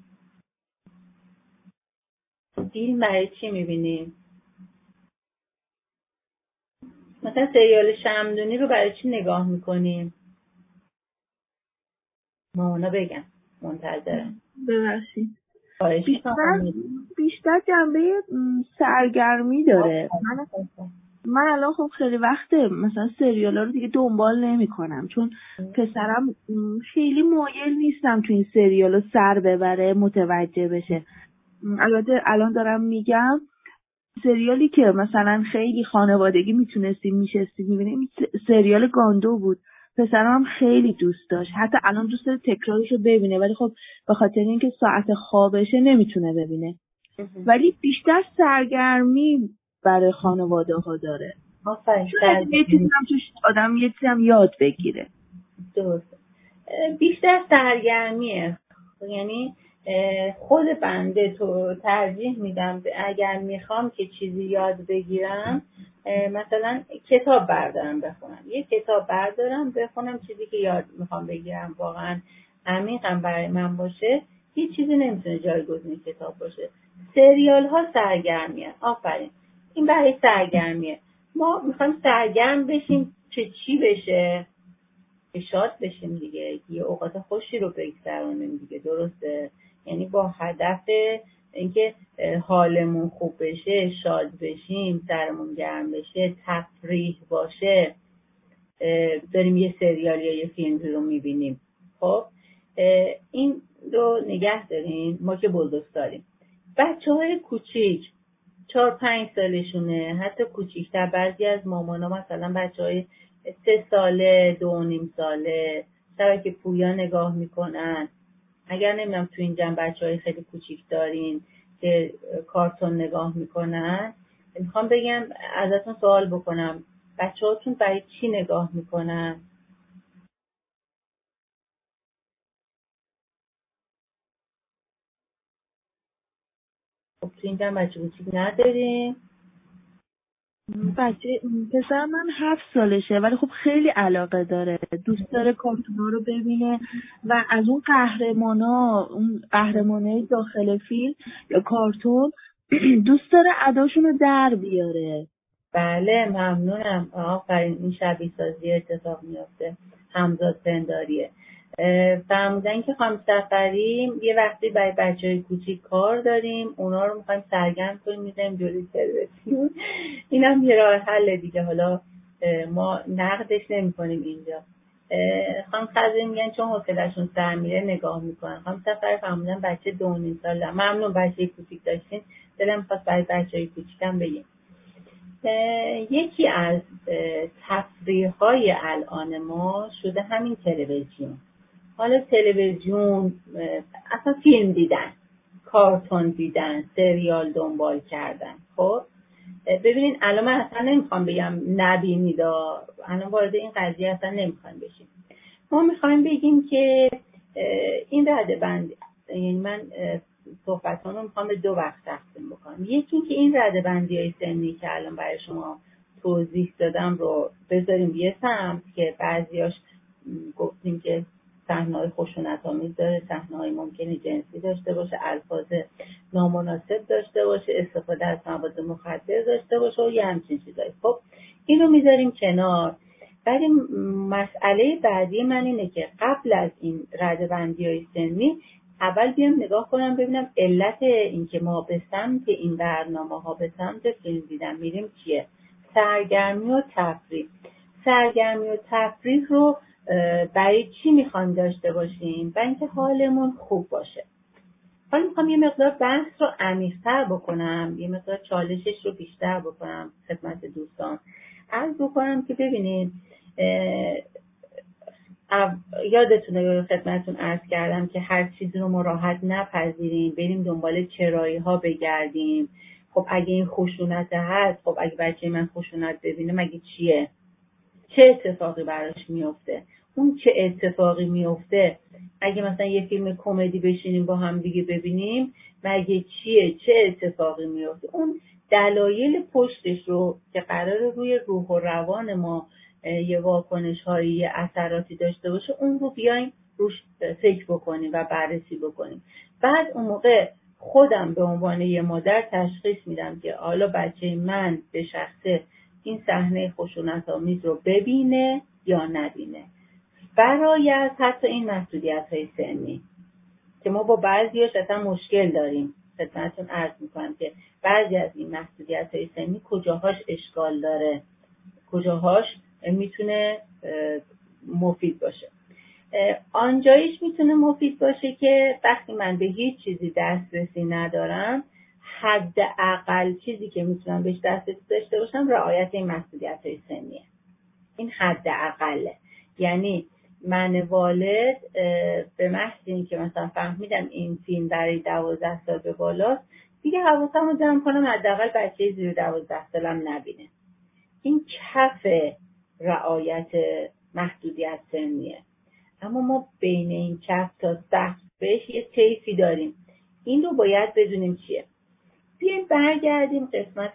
فیلم برای چی میبینیم؟ مثلا سریال شمعدونی رو برای چی نگاه میکنیم؟ مامانا بگم، منتظرم. ببخشید. بیشتر, بیشتر جنبه سرگرمی داره. من من الان خب خیلی وقته مثلا سریالا رو دیگه دنبال نمی کنم، چون پسرم خیلی مایل نیستم تو این سریالا سر ببره، متوجه بشه. البته الان دارم میگم سریالی که مثلا خیلی خانوادگی میتونستیم میشستیم میبینیم سریال گاندو بود. پسرم هم خیلی دوست داشت، حتی الان دوست داره تکرارشو ببینه، ولی خب به خاطر اینکه ساعت خوابشه نمیتونه ببینه. ولی بیشتر سرگرمی برای خانواده ها داره. آفرین. یه چیزی هم توش آدم یه چیزی هم یاد بگیره. درست. بیشتر سرگرمیه، یعنی خود بنده تو ترجیح میدم اگر میخوام که چیزی یاد بگیرم، مثلا کتاب بردارم بخونم، یه کتاب بردارم بخونم، چیزی که یاد میخوام بگیرم واقعا عمیقم برای من باشه، هیچ چیزی نمیتونه جایگزین کتاب باشه. سریال ها سرگرمیه. آفرین، این برای سرگرمیه. ما میخوایم سرگرم بشیم چه چی بشه؟ که شاد بشیم دیگه، یه اوقات خوشی رو بگذرونیم دیگه. درسته؟ یعنی با هدف اینکه حالمون خوب بشه، شاد بشیم، سرمون گرم بشه، تفریح باشه، داریم یه سریال یا یه فیلم رو میبینیم. خب این رو نگه داریم. ما که بزرگسالیم، بچه های کوچیک چهار پنج سالشونه، حتی کوچیکتر، بعضی از مامانا مثلا بچه های سه ساله، دو و نیم ساله شبکه پویا نگاه میکنن. اگر نمیدونم تو این جمع بچه های خیلی کوچیک دارین که کارتون نگاه میکنن، میخوام بگم ازتون سوال بکنم، بچه هاتون برای چی نگاه میکنن؟ خب تو این جمع بچه کوچیک نداریم. بچه پسر من هفت سالشه ولی خب خیلی علاقه داره، دوست داره کارتونا رو ببینه و از اون قهرمانا، اون قهرمانای داخل فیلم یا کارتون دوست داره اداشون رو در بیاره. بله ممنونم. آفرین، این شبیه سازی اتفاق میفته، همزاد پنداریه. فرمودن که خانم سفری یه وقتی برای بچه‌های کوچیک کار داریم، اونا رو می‌خوایم سرگرم کنیم، می‌ذاریم جلوی تلویزیون. اینم یه راه حل دیگه. حالا ما نقدش نمی‌کنیم اینجا. خانم خزری میگن چون حوصله‌شون سر میره نگاه میکنن. خانم سفری فرمودن بچه دو و نیم ساله. ممنون بچه کوچیک داشتین، دلم خواست برای بچه‌های کوچیکم بگیم. یکی از تفریح‌های الان ما شده همین تلویزیون. حالا تلویزیون، اصلا فیلم دیدن، کارتون دیدن، سریال دنبال کردن. خب ببینین الان من اصلا نمیخوام بگم نبینید، الان وارد این قضیه اصلا نمیخوایم بشیم. ما میخوایم بگیم که این رده بندی، یعنی من صحبتان رو میخوام به دو بخش تقسیم بکنم. یکی این که این رده بندی های سنی که الان برای شما توضیح دادم رو بذاریم یه سمت که بعضیاش گفتیم که صحنه‌های خشونت‌آمیز داره، صحنه‌های ممکنه جنسی داشته باشه، الفاظ نامناسب داشته باشه، استفاده از مواد مخدر داشته باشه و یه همچین چیزایی. خب اینو میذاریم کنار. ولی مسئله بعدی من اینه که قبل از این رده‌بندی‌های سنی اول بیام نگاه کنم ببینم علت این که ما به سمت این برنامه‌ها، به سمت فیلم دیدن میریم چیه؟ سرگرمی و تفریح. سرگرمی و تفریح رو برای چی میخوام داشته باشیم؟ برای اینکه حالمون خوب باشه. حالا میخوام یه مقدار بحث رو عمیق‌تر بکنم، یه مقدار چالشش رو بیشتر بکنم خدمت دوستان. عرض بکنم که ببینید، یادتونه خدمتتون عرض کردم که هر چیزی رو ما راحت نپذیریم، بریم دنبال چرایی ها بگردیم. خب اگه این خشونت هست، خب اگه بچه من خشونت ببینه مگه چیه؟ چه اتفاقی براش میفته؟ اون چه اتفاقی میفته اگه مثلا یه فیلم کمدی بشینیم با هم دیگه ببینیم مگه چیه؟ چه اتفاقی میفته؟ اون دلایل پشتش رو که قراره روی روح و روان ما یه واکنش هایی، یه اثراتی داشته باشه، اون رو بیایم روش فکر بکنیم و بررسی بکنیم. بعد اون موقع خودم به عنوان یه مادر تشخیص میدم که حالا بچه من به شخصه این صحنه خشونت‌آمیز رو ببینه یا نبینه. برای از حتی این محدودیت‌های سنی که ما با بعضیاش اصلا مشکل داریم، خدمتتون عرض میکنم که بعضی از این محدودیت‌های سنی کجاهاش اشکال داره، کجاهاش میتونه مفید باشه. آنجایش میتونه مفید باشه که وقتی من به هیچ چیزی دسترسی ندارم، حداقل چیزی که میتونم بهش دسترسی داشته باشم رعایت این محدودیت‌های سنیه. این حداقله. یعنی من والد به محض این که مثلا فهمیدم این فیلم برای دوازده سال به بالاست، دیگه حواسم رو جمع کنم حداقل بچه زیر دوازده سالم نبینه. این کف رعایت محدودیت سنیه. اما ما بین این کف تا سقف بهش یه طیفی داریم. این رو باید بدونیم چیه. بیایم برگردیم قسمت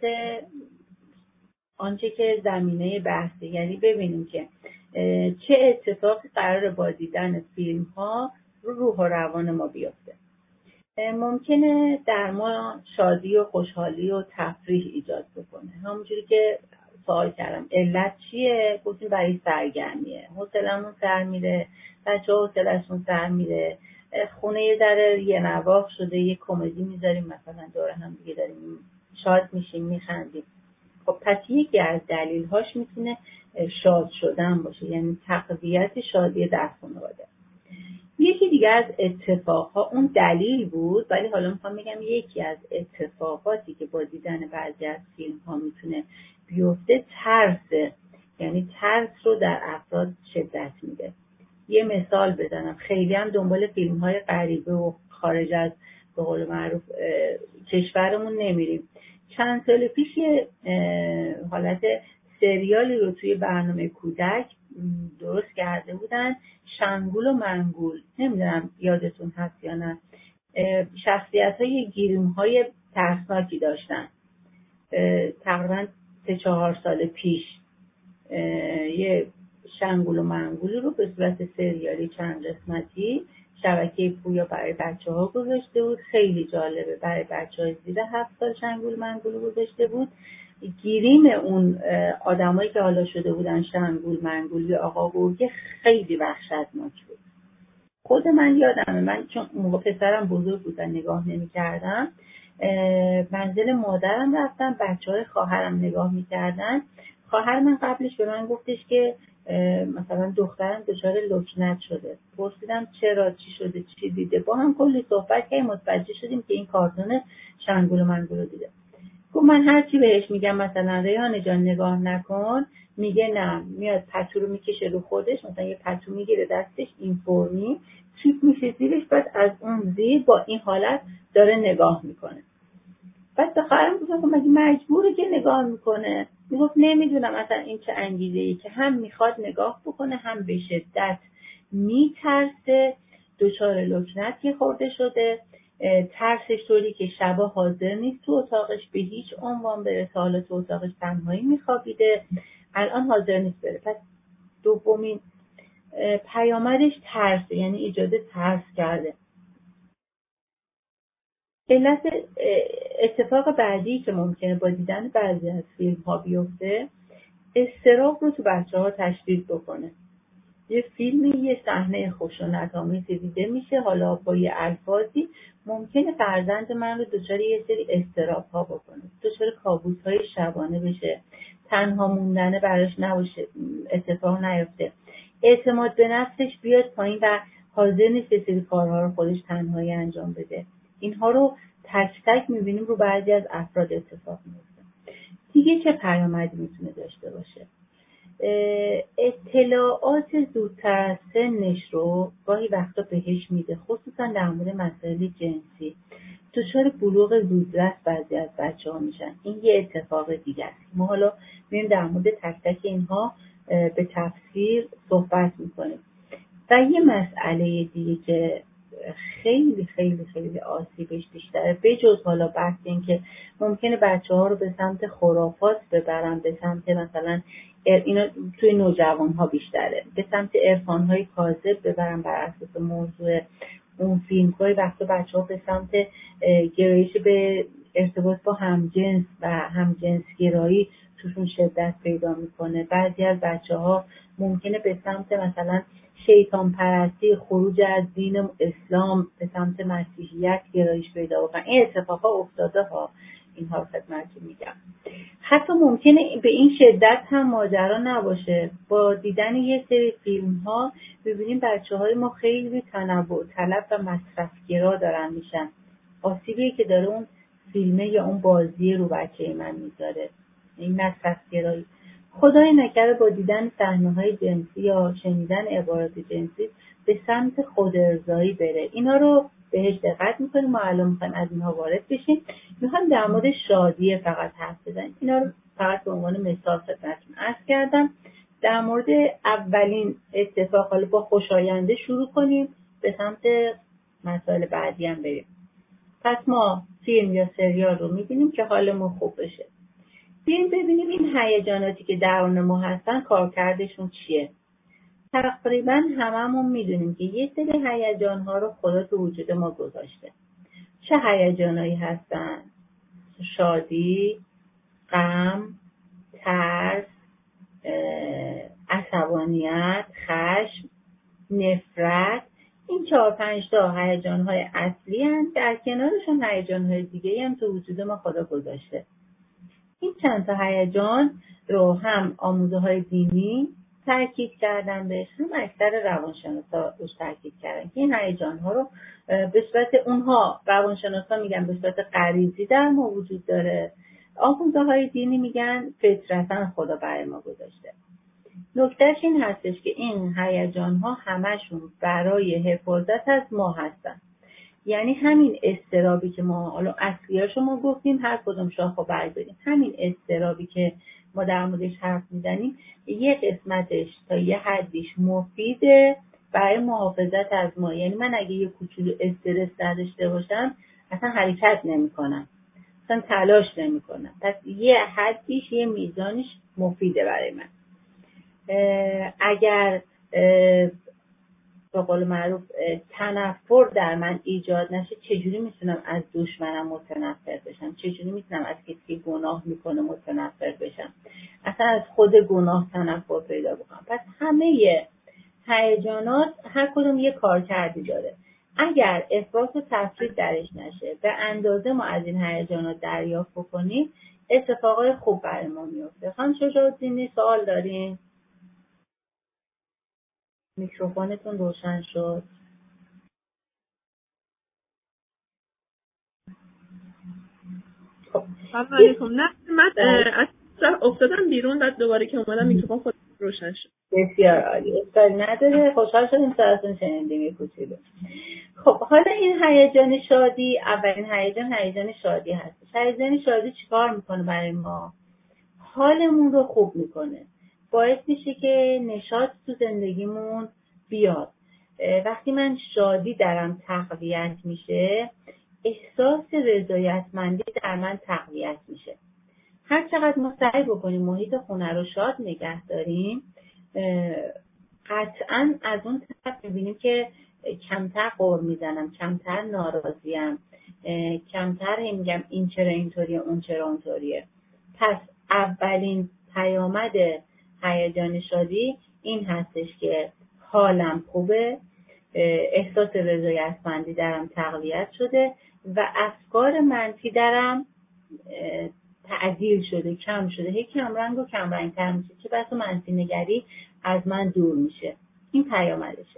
آنچه که زمینه بحثه، یعنی ببینیم که چه اتفاقی قراره با دیدن فیلم ها رو روح و روان ما بیفته. ممکنه در ما شادی و خوشحالی و تفریح ایجاد بکنه. همونجوری که سوال کردم علت چیه؟ گفتیم برای سرگرمیه. حوصله‌مون سر میره، بچه‌ها حوصله‌شون سر میره، خونه یه ذره یه نواخت شده، یه کمدی میذاریم مثلا دور هم دیگه داریم شاد میشیم، میخندیم. خب پس یکی از دلیل‌هاش میتونه شاد شدن باشه، یعنی تقویت شادی در خانواده. یکی دیگه از اتفاقها اون دلیل بود، ولی حالا میخوام بگم یکی از اتفاقاتی که با دیدن بعضی از فیلم ها میتونه بیفته ترسه. یعنی ترس رو در افراد شدت میده. یه مثال بزنم، خیلی هم دنبال فیلم های غریبه و خارج از به قول معروف کشورمون نمیریم. چند سال پیش یه حالت سریالی رو توی برنامه کودک درست کرده بودن، شنگول و منگول. نمیدونم یادتون هست یا نه. شخصیت های گیریم های ترسناکی داشتن. تقریبا سه چهار سال پیش یه شنگول و منگولی رو به صورت سریالی چند قسمتی شبکه پویا برای بچه ها گذاشته بود. خیلی جالبه. برای بچه های زیر هفت سال شنگول منگول گذاشته بود. گیریم اون آدمایی که حالا شده بودن شنگول منگول یا آقا گرگه خیلی وحشتناک بود. خود من یادمه، من چون موقع پسرم بزرگ بودن نگاه نمی کردم، منزل مادرم رفتم، بچه های خواهرم نگاه می کردن. خواهر من قبلش به من گفتش که مثلا دخترم دچار لکنت شده. پرسیدم چرا، چی شده، چی دیده. با هم کلی صحبت کردیم، متوجه شدیم که این کارتون شنگول و منگول رو دیده. گفت من هرچی بهش میگم مثلا ریحانه جان نگاه نکن، میگه نه، میاد پتو رو میکشه رو خودش، مثلا یه پتو میگیره دستش این فرمی کیپ میشه زیرش، بعد از اون زیر با این حالت داره نگاه میکنه. بعد به خواهرم گفتم خب مگه مجبوره که نگاه میکنه؟ میگفت نمیدونم اصلا این چه انگیزه‌ای که هم میخواد نگاه بکنه هم به شدت میترسه، دچار لکنت یه خورده شده، ترسش طوری که شبا حاضر نیست تو اتاقش به هیچ عنوان بره، تا حالا تو اتاقش تنهایی میخوابیده، الان حاضر نیست بره. پس دومین پیامدش ترسه، یعنی ایجاد ترس کرده. علت اتفاق بعدی که ممکنه با دیدن بعضی از فیلم ها بیفته، اضطراب رو تو بچه ها تشدید بکنه. یه فیلمی، یه صحنه خشونت‌آمیز دیده میشه، حالا با یه الفاظی ممکنه فرزند من رو دچار یه سری اضطراب ها بکنه، دچار کابوس های شبانه بشه، تنها موندنه براش نباشه، اتفاق نیفته، اعتماد به نفسش بیاد پایین و حاضر نیست یه سری کارها رو خودش تنهایی انجام بده. اینها رو تک تک میبینیم رو بعضی از افراد اتفاق میفته. دیگه چه پیامدی میتونه داشته باشه؟ اطلاعات زودتر از سنش رو گاهی وقتا بهش میده، خصوصا در مورد مسائل جنسی. دچار بلوغ زودرس بعضی از بچه ها میشن. این یه اتفاق دیگه است. ما حالا میریم در مورد تک تک اینها به تفصیل صحبت میکنیم. و یه مسئله دیگه که خیلی خیلی خیلی آسیبش بیشتره، به جز حالا بحث این که ممکنه بچه ها رو به سمت خرافات ببرن، به سمت مثلا اینا توی نوجوان ها بیشتره، به سمت عرفان های کاذب ببرن بر اساس موضوع اون فیلم های، وقتا بچه ها به سمت گرایش به ارتباط با همجنس و همجنس گرایی توشون شدت پیدا میکنه. بعضی از بچه ها ممکنه به سمت مثلا شیطان پرستی، خروج از دین اسلام به سمت مسیحیت گرایش پیدا بکنن. این اتفاقا افتاده ها، اینها رو خدمتتون میگم. حتی ممکنه به این شدت هم ماجرا نباشه. با دیدن یه سری فیلم ها ببینیم بچه های ما خیلی تنوع طلب و مصرفگرا دارن میشن. آسیبی که داره اون فیلمه یا اون بازی رو بچه من میذاره، این مصرفگرایی. خدای نکرده با دیدن صحنه‌های جنسی یا شنیدن عبارات جنسی به سمت خودارضایی بره. اینا رو بهش دقت میکنیم. ما الان میخوایم از اینها وارد بشیم. میخوایم در مورد شادی فقط حرف بزنیم. اینا رو فقط به عنوان مثال خدمتتون عرض کردم. در مورد اولین اتفاق، حالا با خوشاینده شروع کنیم، به سمت مسائل بعدی هم بریم. پس ما فیلم یا سریال رو میبینیم که حالمون خوب بشه. بیایم ببینیم این هیجاناتی که درون ما هستن کارکردشون چیه. تقریبا هممون میدونیم که یه سری هیجان‌ها رو خدا تو وجود ما گذاشته. چه هیجانایی هستن؟ شادی، غم، ترس، عصبانیت، خشم، نفرت. این چهار پنج تا هیجان‌های اصلی هستند. در کنارشون هیجان‌های دیگه‌ای هم تو وجود ما خدا گذاشته. این چند تا هیجان رو هم آموزه‌های دینی تاکید کردن بهش، هم اکثر روانشناسا روش تاکید کردن که این هیجان‌ها رو به صورت اونها روانشناسا میگن به صورت غریزی در ما وجود داره، آموزه‌های دینی میگن فطرتاً خدا برای ما گذاشته. نکتهش این هستش که این هیجان‌ها همشون برای حفاظت از ما هستن. یعنی همین اضطرابی که ما حالا اصلیاشو ما گفتیم، هر کدوم شاخو برداریم، همین اضطرابی که ما در موردش حرف میزنیم یه قسمتش تا یه حدیش مفیده برای محافظت از ما. یعنی من اگه یه کوچولو استرس نداشته باشم اصلا حرکت نمی‌کنم، اصلا تلاش نمی‌کنم. پس یه حدیش، یه میزانش مفیده برای من. اگر به قول معروف تنفر در من ایجاد نشه، چجوری میتونم از دشمنم متنفر بشم؟ چجوری میتونم از کسی که گناه میکنه متنفر بشم؟ اصلا از خود گناه تنفر پیدا بکنم. پس همه هیجانات هر کدوم یه کار کردی داره. اگر افراط و تفرید درش نشه، به اندازه ما از این هیجانات دریافت بکنیم، اتفاقای خوب برای ما میفته. خانم شجاع‌الدین سوال دارین؟ میکروفونتون روشن شد. سلام علیکم. نه من از افتادم بیرون بعد دوباره که اومدم میکروفون خود روشن شد. بسیار عالی. اشکالی نداره. خوشحال شدیم سرتون شنیدیم یه کوچولو. خب حالا این هیجان شادی، اولین هیجان هیجان شادی هستش. هیجان شادی چیکار میکنه برای ما؟ حالمون رو خوب میکنه. باعث میشه که نشاط تو زندگیمون بیاد. وقتی من شادی درم تقویت میشه، احساس رضایتمندی در من تقویت میشه. هر چقدر ما سعی بکنیم محیط خونه رو شاد نگه داریم، قطعاً از اون طرف میبینیم که کمتر غر میزنم، کمتر ناراضیم، کمتر میگم این چرا اینطوریه اون چرا اونطوریه. پس اولین پیامد هیجان شادی این هستش که حالم خوبه، احساس رضایتمندی درم تقویت شده و افکار منفی درم تعدیل شده، کم شده، هی کم رنگ و کم رنگ تر میشه، چه بسا منفی نگری از من دور میشه. این پیامدشه.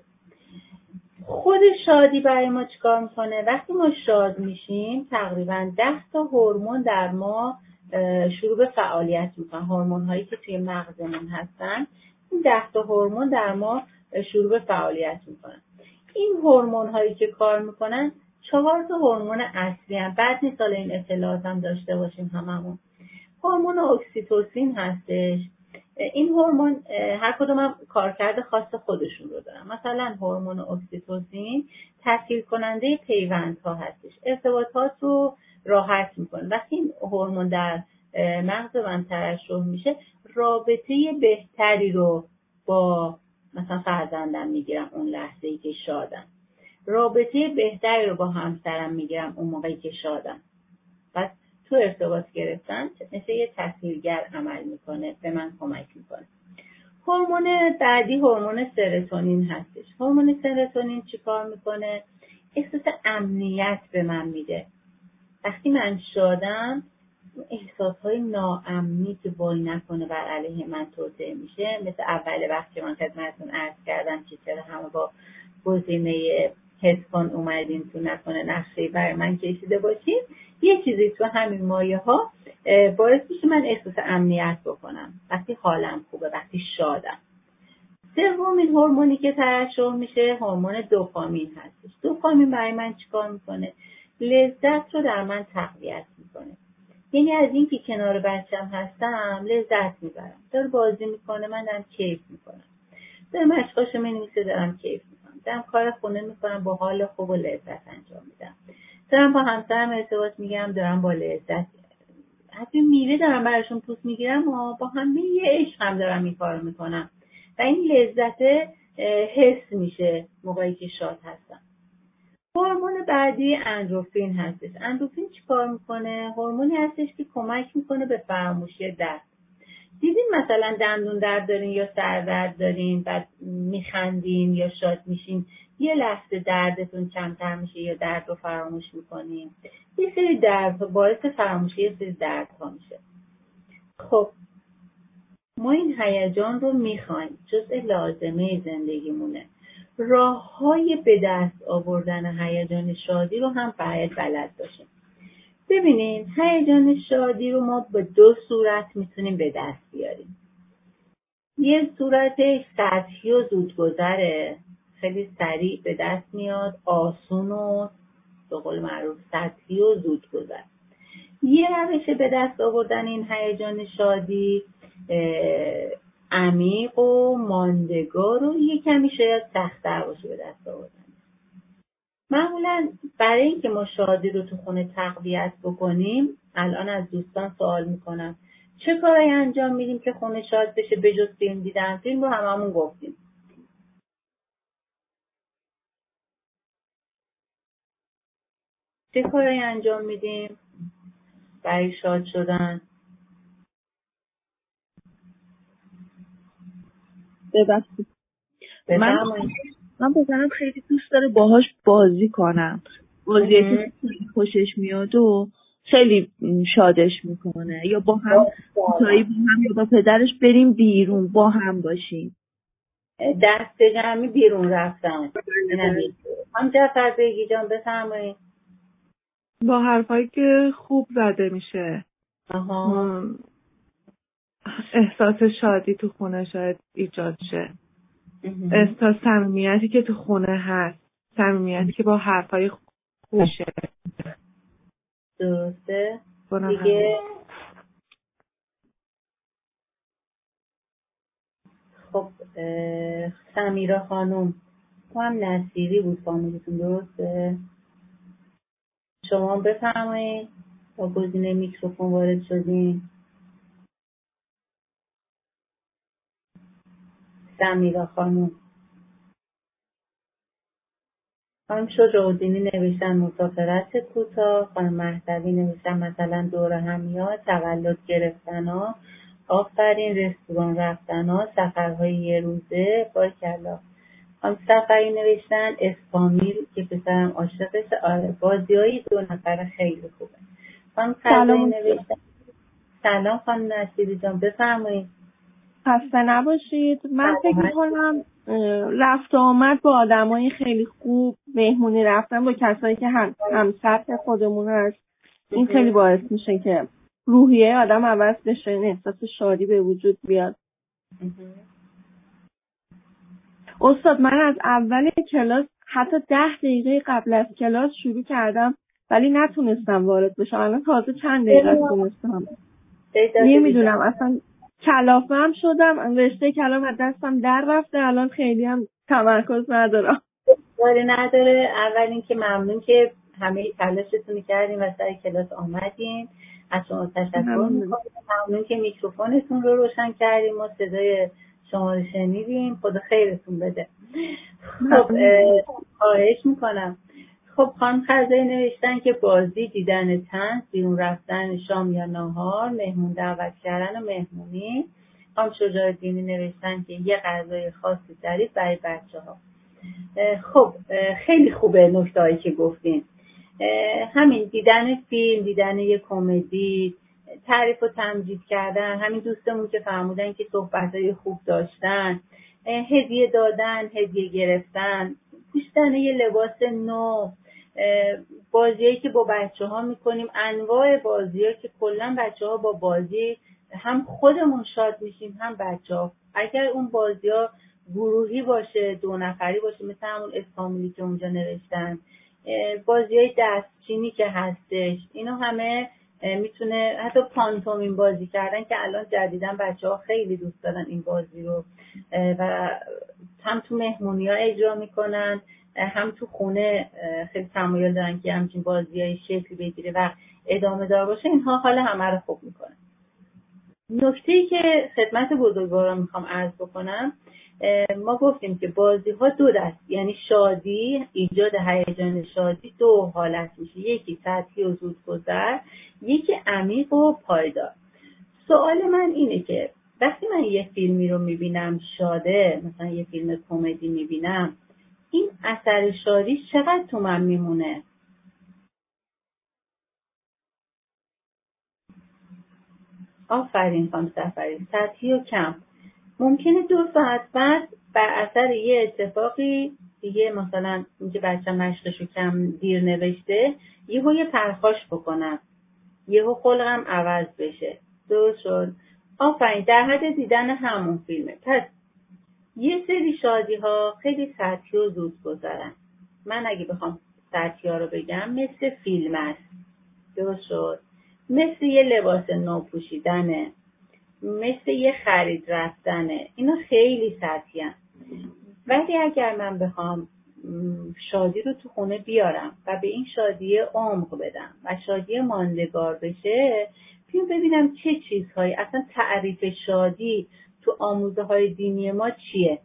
خود شادی برای ما چیکار میکنه؟ وقتی ما شاد میشیم تقریبا ده تا هورمون در ما شروع به فعالیت میکنن. هورمون هایی که توی مغزمون هستن، این ده تا هورمون در ما شروع به فعالیت میکنن. این هورمون هایی که کار میکنن چهار تا هورمون اصلی هم. بعد نیست حالا این اطلاعات هم داشته باشیم هممون. هورمون اکسیتوسین هستش. این هورمون هر کدوم هم کارکرد خاص خودشون رو دارن. مثلا هورمون اکسیتوسین تسهیل کننده پیوندها هستش، ارتباطات رو راحت میکنه. وقتی این هورمون در مغز من ترشح میشه، رابطه بهتری رو با مثلا فرزندم میگیرم اون لحظه ای که شادم، رابطه بهتری رو با همسرم میگیرم اون موقعی که شادم. پس تو ارتباط گرفتن مثل یه تسهیلگر عمل میکنه، به من کمک میکنه. هورمون بعدی هورمون سروتونین هستش. هورمون سروتونین چیکار میکنه؟ احساس امنیت به من میده. وقتی من شادم، احساسهای ناامنی که وای نکنه بر علیه من توطئه میشه. مثل اول وقت که من خدمتتون عرض کردم که چرا همه با گزینه حس کن اومدین تو نکنه نقشه‌ای برای من کشیده باشین، یه چیزی تو همین مایه ها باعث میشه من احساس امنیت بکنم وقتی حالم خوبه، وقتی شادم. سومین هورمونی که ترشح میشه هورمون دوپامین هستش. دوپامین برای من چیکار میکنه؟ لذت رو در من تقویت میکنه. یعنی از این که کنار بچم هستم لذت میبرم، داره بازی میکنه من دارم کیف میکنم، داره مشقاشو مینویسه دارم کیف میکنم، دارم کار خونه میکنم با حال خوب و لذت انجام میدم، دارم با همسرم ارتباط میگیرم دارم با لذت، حتی میوه دارم براشون پوست میگیرم و با هم یه عشق هم دارم این کارو میکنم و این لذت حس میشه موقعی که شاد هستم. هورمون بعدی اندروفین هستش. اندروفین چی کار میکنه؟ هورمونی هستش که کمک میکنه به فراموشی درد. دیدین مثلا دندون درد دارین یا سر درد دارین، بعد میخندین یا شاد میشین، یه لحظه دردتون کمتر میشه یا درد رو فراموش میکنین. یه سری درد باعث فراموشی یه سری درد ها میشه. خب ما این هیجان رو میخوایم، جزء لازمه زندگیمونه. راه های به دست آوردن هیجان شادی رو هم باید بلد باشیم. ببینین هیجان شادی رو ما به دو صورت میتونیم به دست بیاریم. یه صورتش سطحی و زودگذره، خیلی سریع به دست میاد، آسون و به قول معروف سطحی و زودگذر. یه روش به دست آوردن این هیجان شادی عمیق و ماندگار و یه کمی شاید سخت‌تر باشه به دست آوردن. معمولا برای اینکه ما شادی رو تو خونه تقویت بکنیم، الان از دوستان سوال میکنم چه کارایی انجام میدیم که خونه شاد بشه به جز فیلم دیدن؟ فیلم رو هممون گفتیم. چه کارایی انجام میدیم برای شاد شدن؟ ببخشید من من بازم خیلی دوست داره باهاش بازی کنم، بازی که خوشش میاد و خیلی شادش میکنه، یا با هم تایی با هم یا با پدرش بریم بیرون با هم باشیم. دست جمعی بیرون رفتن. هم جعفر بیگی جان بفرمایید. با حرفایی که خوب زده میشه. آها. احساس شادی تو خونه شاید ایجاد شه. احساس صمیمیتی که تو خونه هست، صمیمیتی که با حرفای خوب شه. درسته. دیگه خب سمیرا خانم تو هم نصیری بود فامیلیتون، درسته؟ شما بفرمایید با گزینه میکروفون وارد شدین. سمیرا خانم. خانم شجاع‌الدینی نوشتن مسافرت کوتاه، خانم مهدوی نوشتن مثلا دور همیاد، تولد گرفتنا، آفرین، رستوران رفتنا، سفرهای یه روزه، بارکلا. خانم صفایی نوشتن اسپامیل که پسرم عاشقش. آره بازی‌های دو نفر خیلی خوبه. خانم خزایی نوشتن سلام خانم نصیری جان، بفرمایید. خسته نباشید. من فکر می‌کنم رفت و آمد با آدمای خیلی خوب، مهمونی رفتن با کسایی که هم همسطح خودمون هست، این خیلی باعث میشه که روحیه آدم عوض بشه، احساس شادی به وجود بیاد. استاد من از اول کلاس حتی ده دقیقه قبل از کلاس شروع کردم ولی نتونستم وارد بشم. الان تازه چند دقیقه تونستم. نمیدونم اصلا کلافه هم شدم، رشته کلام از دستم در رفته، الان خیلی هم تمرکز ندارم. کاری نداره. اول اینکه ممنون که همه تلاشتون کردین و سر کلاس آمدین، از شما تشکر میکنم. ممنون که میکروفونتون رو روشن کردیم، ما صدای شما رو شنیدیم، خدا خیرتون بده. خب خواهش میکنم. خب خانم خزایی نوشتن که بازی، دیدن تنز، بیرون رفتن شام یا ناهار، مهمون دعوت کردن و مهمونی. خانم شجاع‌الدینی نوشتن که یه غذای خاصی ظریف برای بچه‌ها. خب خیلی خوبه نکته‌ای که گفتین. همین دیدن فیلم، دیدن یه کمدی، تعریف و تمجید کردن، همین دوستمون که فرمودن که صحبت‌های خوب داشتن، هدیه دادن، هدیه گرفتن، پوشیدن یه لباس نو، بازیایی که با بچه‌ها می‌کنیم، انواع بازی‌ها که کلاً بچه‌ها با بازی هم خودمون شاد میشیم هم بچه‌ها. اگر اون بازی‌ها گروهی باشه، دو نفری باشه، مثل همون اسپامیلی که اونجا نوشتن، بازی‌های دستچینی که هستش، اینا همه میتونه، حتی پانتومین بازی کردن که الان جدیدن بچه‌ها خیلی دوست دارن این بازی رو و هم تو مهمونی‌ها اجرا میکنن هم تو خونه خیلی تمایل دارن که همچین بازی‌های شکل بگیره و ادامه دار باشه. اینها حال همه رو خوب میکنه. نکته‌ای که خدمت بزرگواران میخوام عرض بکنم، ما گفتیم که بازی‌ها دو دست، یعنی شادی، ایجاد هیجان شادی دو حالت میشه، یکی سطحی و زودگذر، یکی عمیق و پایدار. سوال من اینه که وقتی من یه فیلمی رو میبینم شاده، مثلا یه فیلم کمدی میبینم، این اثر شادی چقدر تو من میمونه؟ آفرین خانم صفری، سطحی و کم. ممکنه دو ساعت بعد بر اثر یه اتفاقی دیگه، مثلا اینکه بچه مشقشو کم دیر نوشته، یهو یه پرخاش بکنم، یهو خلقم عوض بشه. درست شد؟ آفرین، در حد دیدن همون فیلمه. پس یه سری شادی ها خیلی سطحی و زود گذرن. من اگه بخوام سطحی ها رو بگم، مثل فیلم است. درست شد؟ مثل یه لباس نو پوشیدنه، مثل یه خرید رفتنه. اینا خیلی سطحی هن. ولی اگر من بخوام شادی رو تو خونه بیارم و به این شادی عمق بدم و شادی ماندگار بشه، بیام ببینم چه چیزهایی، اصلا تعریف شادی تو آموزه های دینی ما چیه.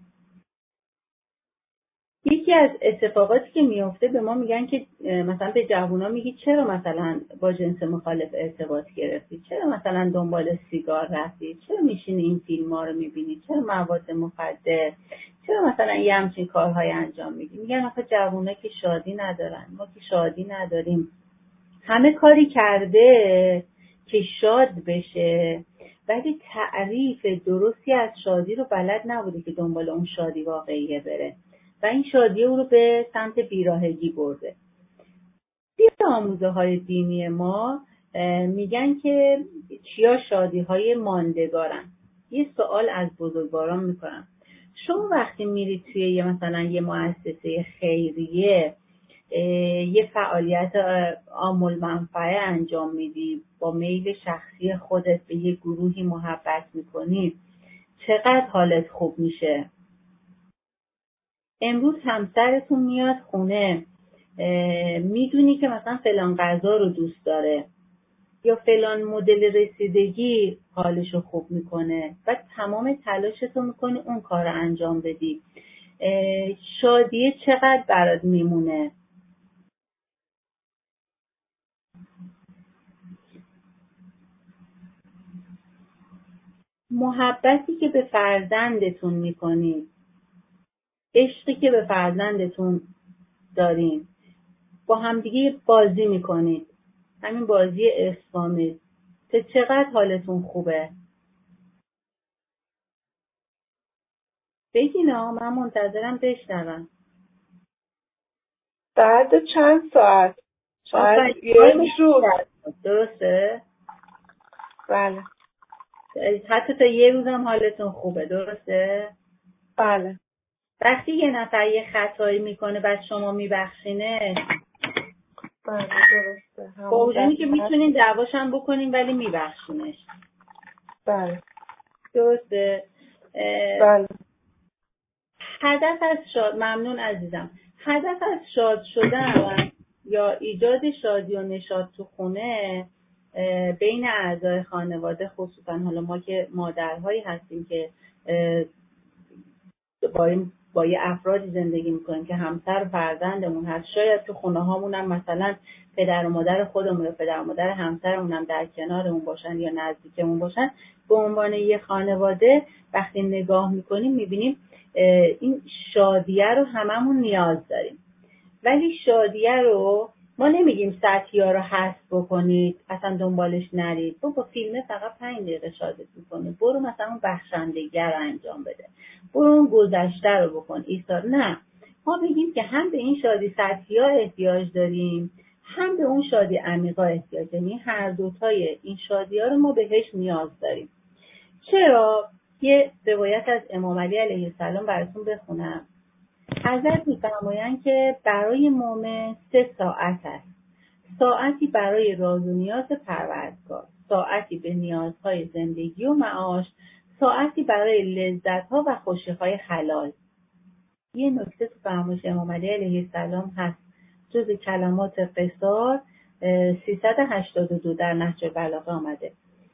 یکی از اتفاقاتی که میفته، به ما میگن که مثلا به جوونا میگی چرا مثلا با جنس مخالف ارتباط گرفتی، چرا مثلا دنبال سیگار رفتی، چرا میشینی این فیلم ها رو میبینی، چرا مواد مخدر، چرا مثلا یه همچین کارهای انجام میدی. میگن آخه جوونا که شادی ندارن، ما که شادی نداریم. همه کاری کرده که شاد بشه ولی تعریف درستی از شادی رو بلد نبوده که دنبال اون شادی واقعیه بره و این شادی او رو به سمت بیراهگی برده. توی آموزه های دینی ما میگن که چیا شادی های ماندگارن. یه سوال از بزرگواران میکنم، شما وقتی میرید توی یه مثلا یه مؤسسه خیریه یه فعالیت عامل منفعه انجام میدی، با میل شخصی خودت به یه گروهی محبت میکنی، چقدر حالت خوب میشه؟ امروز همسرتون میاد خونه، میدونی که مثلا فلان غذا رو دوست داره یا فلان مدل رسیدگی حالشو خوب میکنه و تمام تلاشتو میکنی اون کار رو انجام بدی، شادیه چقدر برات میمونه؟ محبتی که به فرزندتون میکنید، عشقی که به فرزندتون دارین، با همدیگه بازی میکنید، همین بازی اسلامی، که چقدر حالتون خوبه؟ بگینا، من منتظرم بشنوم. بعد چند ساعت؟ شاید یک روز. درسته؟ بله. حتی تا یه روزم حالتون خوبه، درسته؟ بله. وقتی یه نفر یه خطایی میکنه بعد شما میبخشینه، بله درسته. با وجودی که میتونین دعواشم بکنین ولی میبخشینش. بله. درسته؟ بله. هدف از شاد، ممنون عزیزم، هدف از شاد شدن یا ایجاد شادی و نشاط تو خونه بین اعضای خانواده، خصوصا حالا ما که مادرهایی هستیم که با این با یه افرادی زندگی میکنیم که همسر و فرزندمون هست، شاید تو خونه هامون هم مثلا پدر و مادر خودمون و پدر و مادر همسرمون هم در کنارمون باشن یا نزدیکمون باشن، به عنوان یه خانواده وقتی نگاه میکنیم میبینیم این شادیه رو هممون نیاز داریم. ولی شادیه رو ما نمیگیم سطحی‌ها رو حذف بکنید، اصلا دنبالش نرید، با فیلم فقط پنج دقیقه شادت میکنید، برو مثلا اون بخشندگی رو انجام بده، برو اون گذشته رو بکن ایثار. نه، ما بگیم که هم به این شادی سطحی‌ها احتیاج داریم، هم به اون شادی عمیقا احتیاج داریم. هر دوتای این شادی‌ها رو ما بهش نیاز داریم. چرا؟ یه روایت از امام علی علیه السلام براتون بخونم. حضرت می‌فرمایند که برای مؤمن سه ساعت است. ساعتی برای راز و نیاز پروردگار، ساعتی به نیازهای زندگی و معاش، ساعتی برای لذت‌ها و خوشی‌های حلال. یه نکته تو فرمایش امام علی علیه السلام هست، جز کلمات قصار سیصد و هشتاد و دو در نهج البلاغه آمده،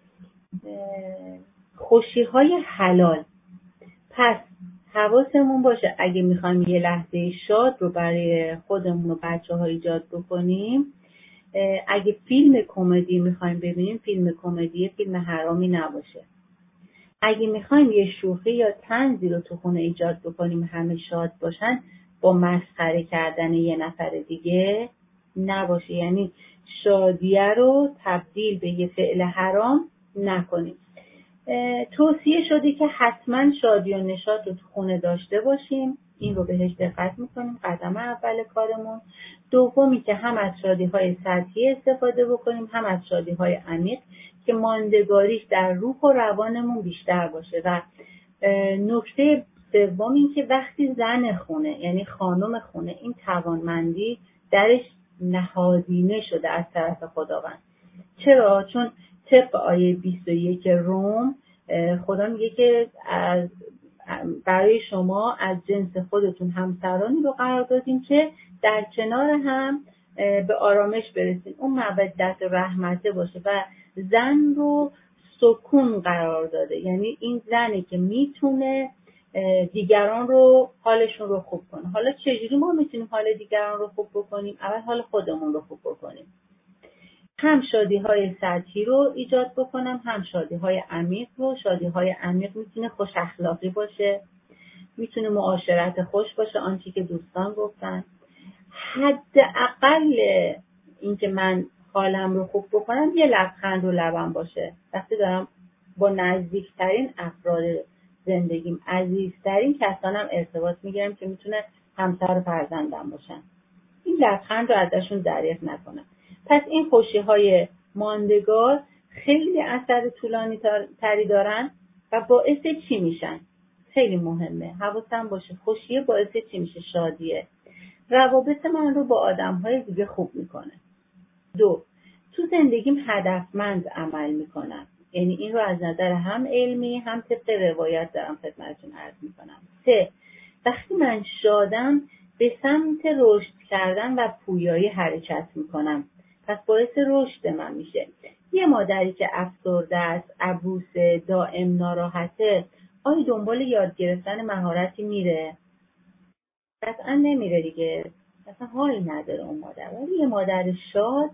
خوشی‌های حلال. پس حواسمون باشه اگه میخوایم یه لحظه شاد رو برای خودمون و بچه ها ایجاد بکنیم، اگه فیلم کمدی میخوایم ببینیم، فیلم کمدی فیلم حرامی نباشه. اگه میخوایم یه شوخی یا طنزی رو تو خونه ایجاد بکنیم همه شاد باشن، با مسخره کردن یه نفر دیگه نباشه. یعنی شادیه رو تبدیل به یه فعل حرام نکنیم. توصیه شده که حتما شادی و نشاط رو تو خونه داشته باشیم، این رو بهش دقت میکنیم، قدم اول کارمون. دومی که هم از شادی های سطحی استفاده بکنیم، هم از شادی های عمیق که ماندگاریش در روح و روانمون بیشتر باشه. و نکته سوم این که وقتی زن خونه، یعنی خانم خونه، این توانمندی درش نهادینه شده از طرف خداوند. چرا؟ چون طبق آیه بیست و یک روم خدا میگه که از برای شما از جنس خودتون همسرانی رو قرار دادیم که در کنار هم به آرامش برسید، اون مودت رحمته باشه و زن رو سکون قرار داده. یعنی این زنی که میتونه دیگران رو حالشون رو خوب کنه. حالا چجوری ما میتونیم حال دیگران رو خوب بکنیم؟ اول حال خودمون رو خوب بکنیم. هم شادی های سطحی رو ایجاد بکنم، هم شادی های عمیق رو. شادی های عمیق میتونه خوش اخلاقی باشه، میتونه معاشرت خوش باشه، آنچه که دوستان گفتن. حداقل این که من حالم رو خوب بکنم یه لبخند رو لبم باشه وقتی دارم با نزدیکترین افراد زندگیم، عزیزترین کسانم ارتباط میگیرم که میتونه همسر و فرزندم باشن. این لبخند رو ازشون دریغ نکنم. پس این خوشی‌های ماندگار خیلی اثر طولانی تری دارن و باعث چی میشن؟ خیلی مهمه حواسم باشه. خوشیه باعث چی میشه؟ شادیه. روابط من رو با آدم‌های دیگه خوب میکنه. دو، تو زندگیم هدفمند عمل میکنم. یعنی این رو از نظر هم علمی هم طبق روایت دارم خدمتتون عرض میکنم. سه، وقتی من شادم به سمت رشد کردن و پویایی حرکت میکنم. پس باعث رشد من میشه. یه مادری که افسرده است، عبوسه، دائم ناراحته، آیا دنبال یاد گرفتن مهارتی میره؟ قطعا نمیره دیگه. اصلا حالی نداره اون مادر. ولی یه مادر شاد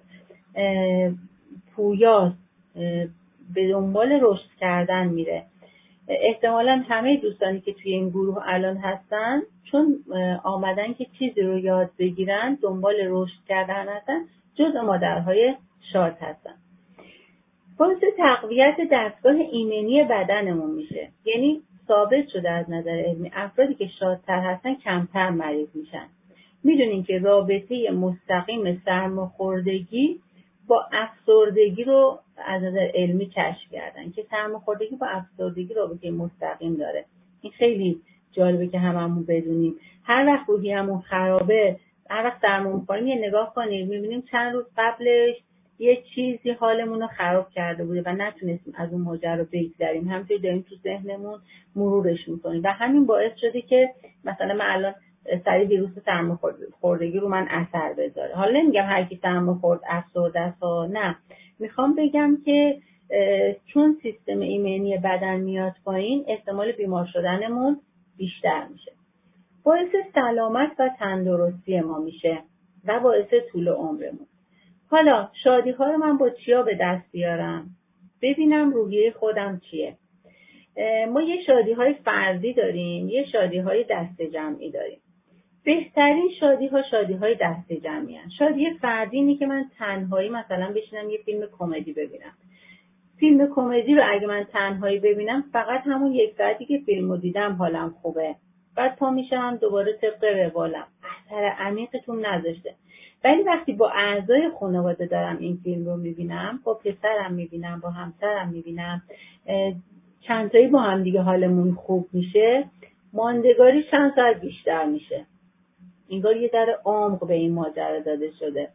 پویا به دنبال رشد کردن میره. احتمالاً همه دوستانی که توی این گروه الان هستن چون آمدن که چیزی رو یاد بگیرن، دنبال رشد کردن هستن، جزء مادرهای شاد هستن. باعث تقویت دستگاه ایمنی بدنمون میشه. یعنی ثابت شده از نظر علمی افرادی که شادتر هستن کمتر مریض میشن. میدونین که رابطه مستقیم سرماخوردگی با افسردگی رو از نظر علمی کشف کردن که سرماخوردگی با افسردگی رابطه مستقیم داره. این خیلی جالبه که هممون بدونیم. هر وقت روحیه‌مون خرابه، هر وقت سرما می‌خوریم یه نگاه کنید می‌بینیم چند روز قبلش یه چیزی حالمون رو خراب کرده بوده و نتونستیم از اون ماجرا رو بگذریم. همینطوری داریم تو ذهنمون مرورش می‌کنیم و همین باعث شده که مثلا من الان سری ویروس سرماخوردگی رو من اثر بذاره. حالا نمیگم هر کی سرماخورد افسرده است، نه، میخوام بگم که چون سیستم ایمنی بدن میاد پایین احتمال بیمار شدنمون بیشتر میشه. باعث سلامت و تندرستی ما میشه و باعث طول عمرمون. حالا شادی ها رو من با چیا به دست بیارم؟ ببینم روحیه خودم چیه. ما یه شادی های فردی داریم، یه شادی های دست جمعی داریم. بهترین شادی ها شادی های دست جمعی هست. شادی فردی اینه که من تنهایی مثلا بشینم یه فیلم کمدی ببینم. فیلم کمدی رو اگه من تنهایی ببینم فقط همون یک ساعتی که فیلمو دیدم حالم خوبه. بعد پا میشم دوباره طبق روالم. اثر عمیقتون نذاشته. ولی وقتی با اعضای خانواده دارم این فیلم رو میبینم، با پسرم میبینم، با همسرم میبینم، چند تایی با هم دیگه حالمون خوب میشه، ماندگاری چند ساعت بیشتر میشه. انگار یه در عمق به این ماجرا داده شده.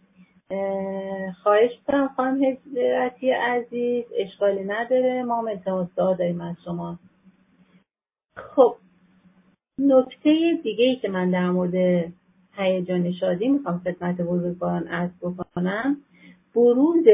خواهش می‌کنم خانم هجرتی عزیز، اشکالی نداره، ما هم التماس دعا داریم از شما. خب نکته دیگه‌ای که من در مورد هیجان شادی میخوام خدمت بزرگواران عرض بکنم، بروز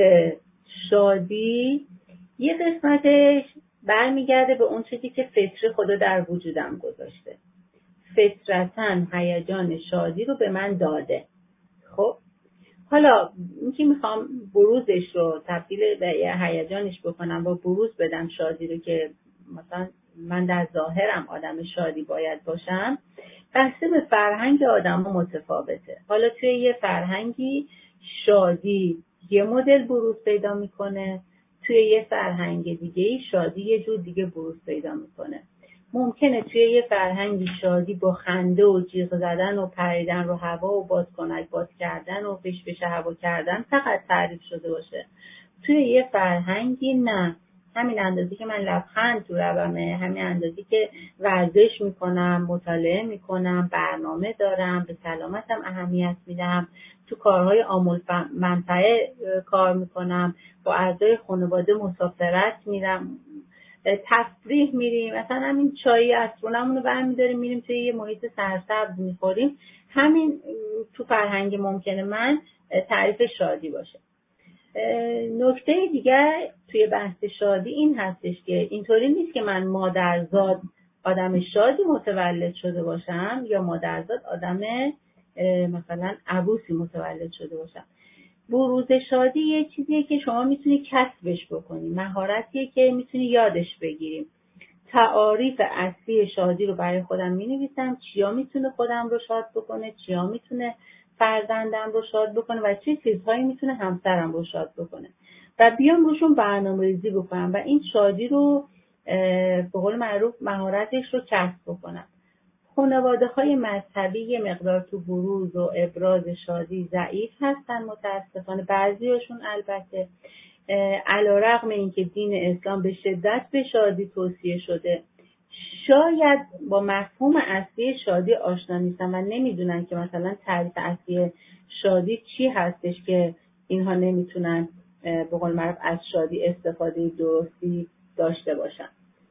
شادی یه قسمتش برمیگرده به اون چیزی که فطر خدا در وجودم گذاشته. فطرتاً هیجان شادی رو به من داده. خب حالا اینکه میخوام بروزش رو تبدیل به هیجانش بکنم و بروز بدم شادی رو که مثلا من در ظاهرم آدم شادی باید باشم، بسته به فرهنگ آدم ها متفاوته. حالا توی یه فرهنگی شادی یه مدل بروز پیدا میکنه، توی یه فرهنگ دیگه شادی یه جور دیگه بروز پیدا میکنه. ممکنه توی یه فرهنگی شادی با خنده و جیغ زدن و پریدن رو هوا و بادکنک باد کردن و فش فش هوا کردن فقط تعریف شده باشه. توی یه فرهنگی نه، همین اندازی که من لبخند تو لبمه، همین اندازی که ورزش میکنم، مطالعه میکنم، برنامه دارم، به سلامتم اهمیت میدم، تو کارهای عامل منفعه کار میکنم، با اعضای خانواده مسافرت میرم، تفریح میریم، مثلا همین چایی عصرونمون رو برمیداریم میریم توی یه محیط سرسبز میخوریم، همین تو فرهنگ ممکنه من تعریف شادی باشه. نکته دیگه توی بحث شادی این هستش که اینطوری نیست که من مادرزاد آدم شادی متولد شده باشم یا مادرزاد آدم مثلا عبوسی متولد شده باشم. بروز شادی یه چیزیه که شما میتونی کسبش بکنی، مهارتیه که میتونی یادش بگیریم. تعاریف اصلی شادی رو برای خودم مینویسم، چیا میتونه خودم رو شاد بکنه، چیا میتونه فرزندم رو شاد بکنه و چه چیزهایی میتونه همسرم رو شاد بکنه و بیام روشون برنامه‌ریزی بکنم و این شادی رو به قول معروف مهارتش رو کسب بکنم. خانواده های مذهبی یه مقدار تو بروز و ابراز شادی ضعیف هستن متاسفانه، بعضیاشون البته علیرغم اینکه دین اسلام به شدت به شادی توصیه شده، شاید با مفهوم اصلی شادی آشنا نیستن و نمیدونن که مثلا تعریف اصلی شادی چی هستش که اینها نمیتونن به قول معروف از شادی استفاده درستی داشته باشن.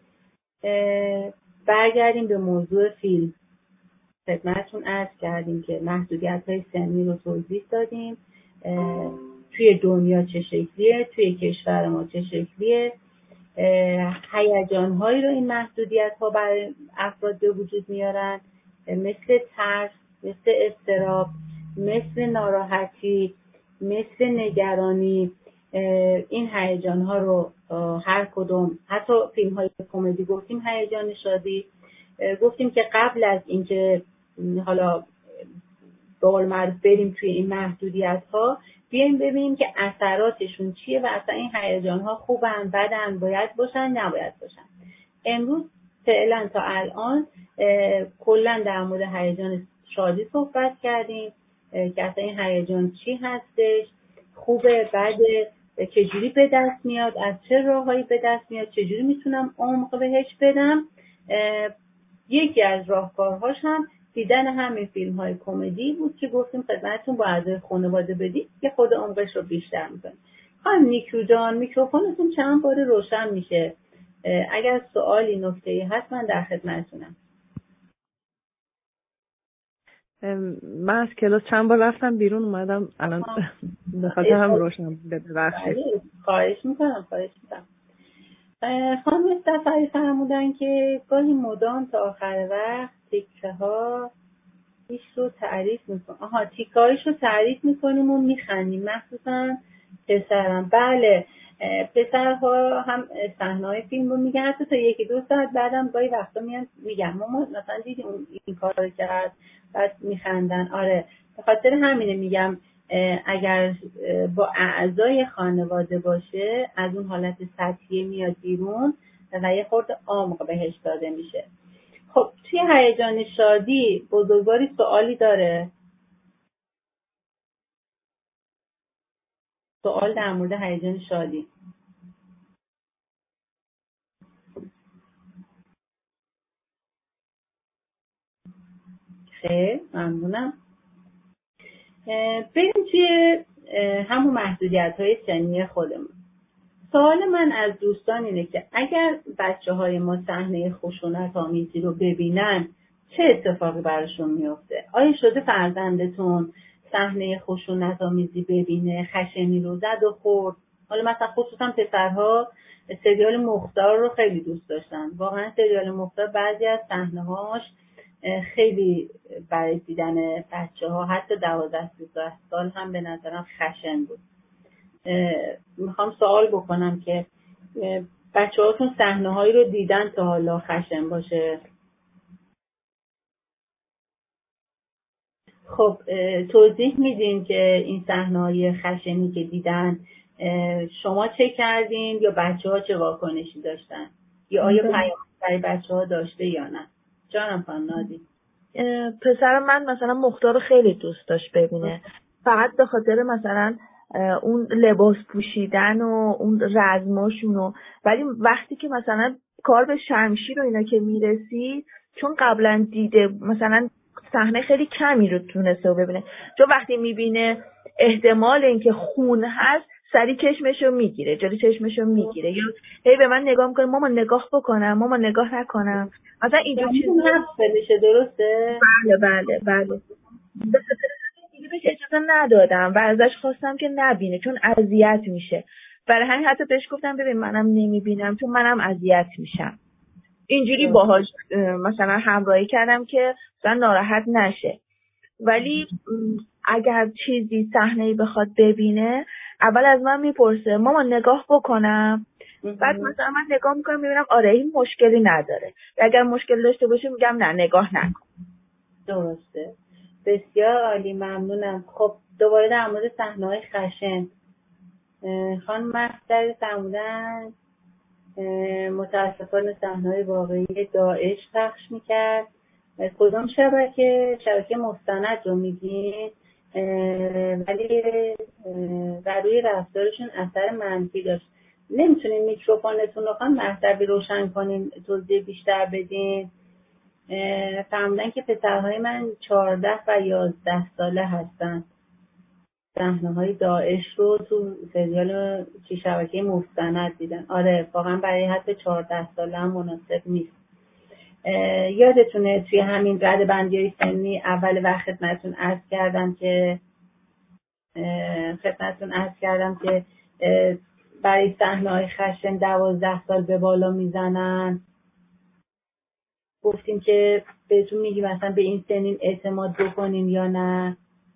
برگردیم به موضوع فیلم. خدمتتون عرض کردیم که محدودیت‌های سنی رو توضیح دادیم، توی دنیا چه شکلیه، توی کشور ما چه شکلیه، هیجان‌هایی رو این محدودیت‌ها برای افراد به وجود میارن، مثل ترس، مثل اضطراب، مثل ناراحتی، مثل نگرانی. این هیجان‌ها رو هر کدوم، حتی فیلم‌های کمدی گفتیم هیجان شادی، گفتیم که قبل از اینکه حالا به قول معروف بریم توی این محدودیت‌ها، بیایم ببینیم که اثراتشون چیه و اصلا این هیجان‌ها خوبن، بدن، باید باشن، نباید باشن. امروز فعلا تا الان کلا در مورد هیجان شادی صحبت کردیم که اصلا این هیجان چی هستش، خوبه، بده، چجوری به دست میاد، از چه راههایی به دست میاد، چجوری میتونم عمق بهش بدم. یکی از راهکارهاش هم دیدن همین فیلم های کمدی بود که گفتیم خدمتتون با اعضای خانواده بدید که خود عمقش رو بیشتر میکنه. خانم نیکو جان، میکروفونتون چند بار روشن میشه، اگر سوالی نکته‌ای هست من در خدمتتونم. من از کلاس چند بار رفتم بیرون اومدم الان به خاطر هم روشن ببخشید. خواهش میکنم خواهش میکنم. خانم سفری فرمودن که گاهی مدام تا آخر وقت تیکه ها ایش رو تعریف میکنیم. آها تیکه هایش رو تعریف میکنیم و میخندیم، مخصوصا پسرم. بله، پسرها هم صحنه‌های فیلم رو میگن، حتی تا یکی دو ساعت بعدم گاهی وقتا میان میگن مامان مثلا دیدی اون این کار رو کرد، بعد میخندن. آره، به خاطر همینه میگم اگر با اعضای خانواده باشه از اون حالت سطحی میاد بیرون و یه خورده عمق بهش داده میشه. خب توی هیجان شادی بزرگواری سوالی داره؟ سوال در مورد هیجان شادی؟ خیر، ممنونم. بریم توی همون محدودیت‌های سنی خودمون. سوال من از دوستان اینه که اگر بچه‌های ما صحنه خشونت آمیزی رو ببینن چه اتفاقی براشون میفته؟ آیا شده فرزندتون صحنه خشونت آمیزی ببینه خشنی رو زد و خورد؟ حالا مثلا خصوصا پسرها سریال مختار رو خیلی دوست داشتن. واقعا سریال مختار بعضی از صحنه‌هاش خیلی برای دیدن بچه‌ها حتی دوازده سیزده سال هم به نظرم خشن بود. میخوام سوال بکنم که بچه هاتون صحنه هایی رو دیدن تا حالا خشن باشه؟ خب توضیح میدین که این صحنه های خشنی که دیدن شما چه کردین یا بچه ها چه واکنشی داشتن یا آیا پیام برای بچه ها داشته یا نه؟ جانم خانم نادی. پسر من مثلا مختار رو خیلی دوست داشت ببینه، فقط به خاطر مثلا اون لباس پوشیدن و اون رزماشون و، ولی وقتی که مثلا کار به شمشیر و اینا که میرسید، چون قبلا دیده مثلا صحنه خیلی کمی رو تونسته ببینه، چون وقتی میبینه احتمال اینکه خون هست سری چشمشو میگیره، جلوی چشمشو میگیره، یا هی به من نگاه میکنه ماما نگاه بکنم ماما نگاه نکنم، مثلا اینجور چیزا هست. درسته؟ بله بله بله. دیگه بهش اجازه ندادم و ازش خواستم که نبینه چون اذیت میشه، برای همین حتی بهش گفتم ببین منم نمیبینم چون منم اذیت میشم. اینجوری باهاش مثلا همراهی کردم که مثلا ناراحت نشه. ولی اگر چیزی صحنه‌ای بخواد ببینه اول از من میپرسه ماما نگاه بکنم، بعد مثلا من نگاه میکنم میبینم آره این مشکلی نداره، و اگر مشکل داشته باشه میگم نه نگاه نکن. درسته، بسیار عالی، ممنونم. خب دوباره در مورد صحنه‌های خشن خانم مصدر فرمودن متاسفانه صحنه‌های واقعی داعش پخش میکرد کدام شبکه؟ شبکه مستند رو میگین، ولی بر روی رفتارشون اثر منفی داشت. نمیتونین میکروفونتون رو خواهم مطلبی روشن کنین، توضیح بیشتر بدین؟ فهمیدن که پسرهای من چهارده و یازده ساله هستن. صحنه‌های داعش رو تو سریال چی شبکه مستند دیدن. آره واقعا برای حد چهارده ساله هم مناسب نیست. یادتونه توی همین رده بندی سنی اول وقت خدمتتون عرض کردم که خدمتتون عرض کردم که برای صحنه‌های خشن دوازده سال به بالا میزنن. گفتیم که بهتون میگیم مثلا به این سنین اعتماد بکنین یا نه.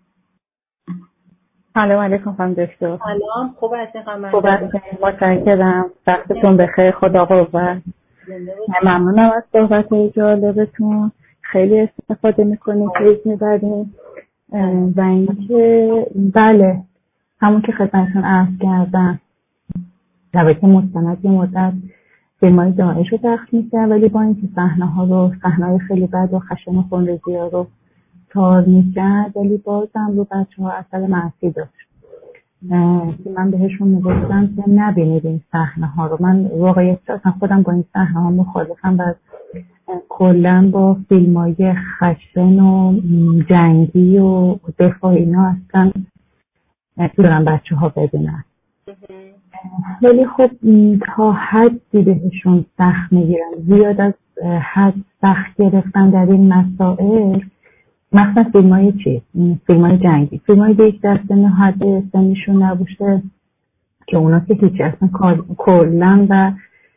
سلام علیکم خانم دکتر. سلام، خوب هستین خانم؟ خوب هستین، متشکرم. وقتتون بخیر، خدا قوت. ممنونم از صحبت‌های جالبتون، خیلی استفاده میکنیم، خیلی میبریم. و اینکه بله همون که خدمتتون عرض کردم شبکه مستند یه مدت فیلم‌های داعش رو دخل می‌کرد، ولی با اینکه صحنه‌ها رو صحنه‌های خیلی بد و خشن و خونریزی‌ها رو تار می‌کرد، ولی بازم رو بچه‌ها اثر منفی داشت. من بهشون میگفتم که نبینید این صحنه‌ها رو. من واقعیت اصلا خودم با این صحنه‌ها مخالفم و کلاً با فیلم‌های خشن و جنگی و دفاعی اینا اصلا نمی‌دونم بچه‌ها ببینن. ولی خب تا حدی بهشون سخت میگیرن، زیاد از حد سخت گرفتن در این مسائل، مثلا فیلم های چی؟ فیلم های جنگی، فیلم های به یک دسته نه حد سنشون نبوشه که اونا که هیچی اصلا کلن و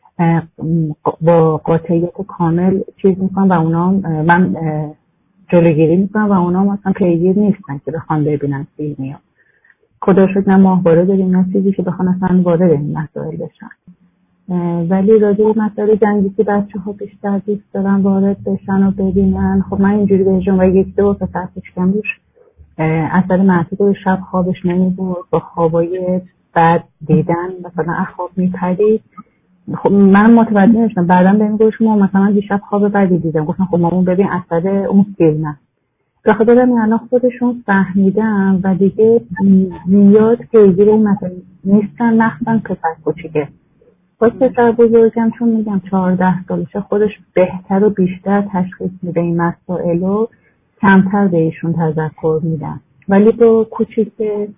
با قاطعیت کامل چیز میکنن و اونا من جلوگیری میکنن و اونا مثلا پیگیر نیستن که بخوان ببینن فیلمی ها. خدا شد نه ماهواره داریم نه چیزی که بخوان اصلا وارد این مسائل بشن. ولی راجع به مسائل جنگی که بچه ها بیشتر دوست دارن وارد بشن و ببینن، خب من اینجوری بهشون و یک دو پسر پیشکم روش اثر منفی رو شب خوابش نمیبود، با خوابای بد دیدن مثلا خواب میپرید. خب من متوجه نشدم، بعدا بهم گفت شما مثلا دیشب خواب بدی دیدم. گفتم خب مامون ببین اثر اون فیلمه. به خاطر همین الان خودشون فهمیدن و دیگه زیاد پیگیر این مسئله نیستن، مخصوصا پسر کوچیکه. با پسر بزرگم چون میگم چهارده سالشه خودش بهتر و بیشتر تشخیص میده این مسائل رو، کمتر به ایشون تذکر میدن. ولی با کوچیکه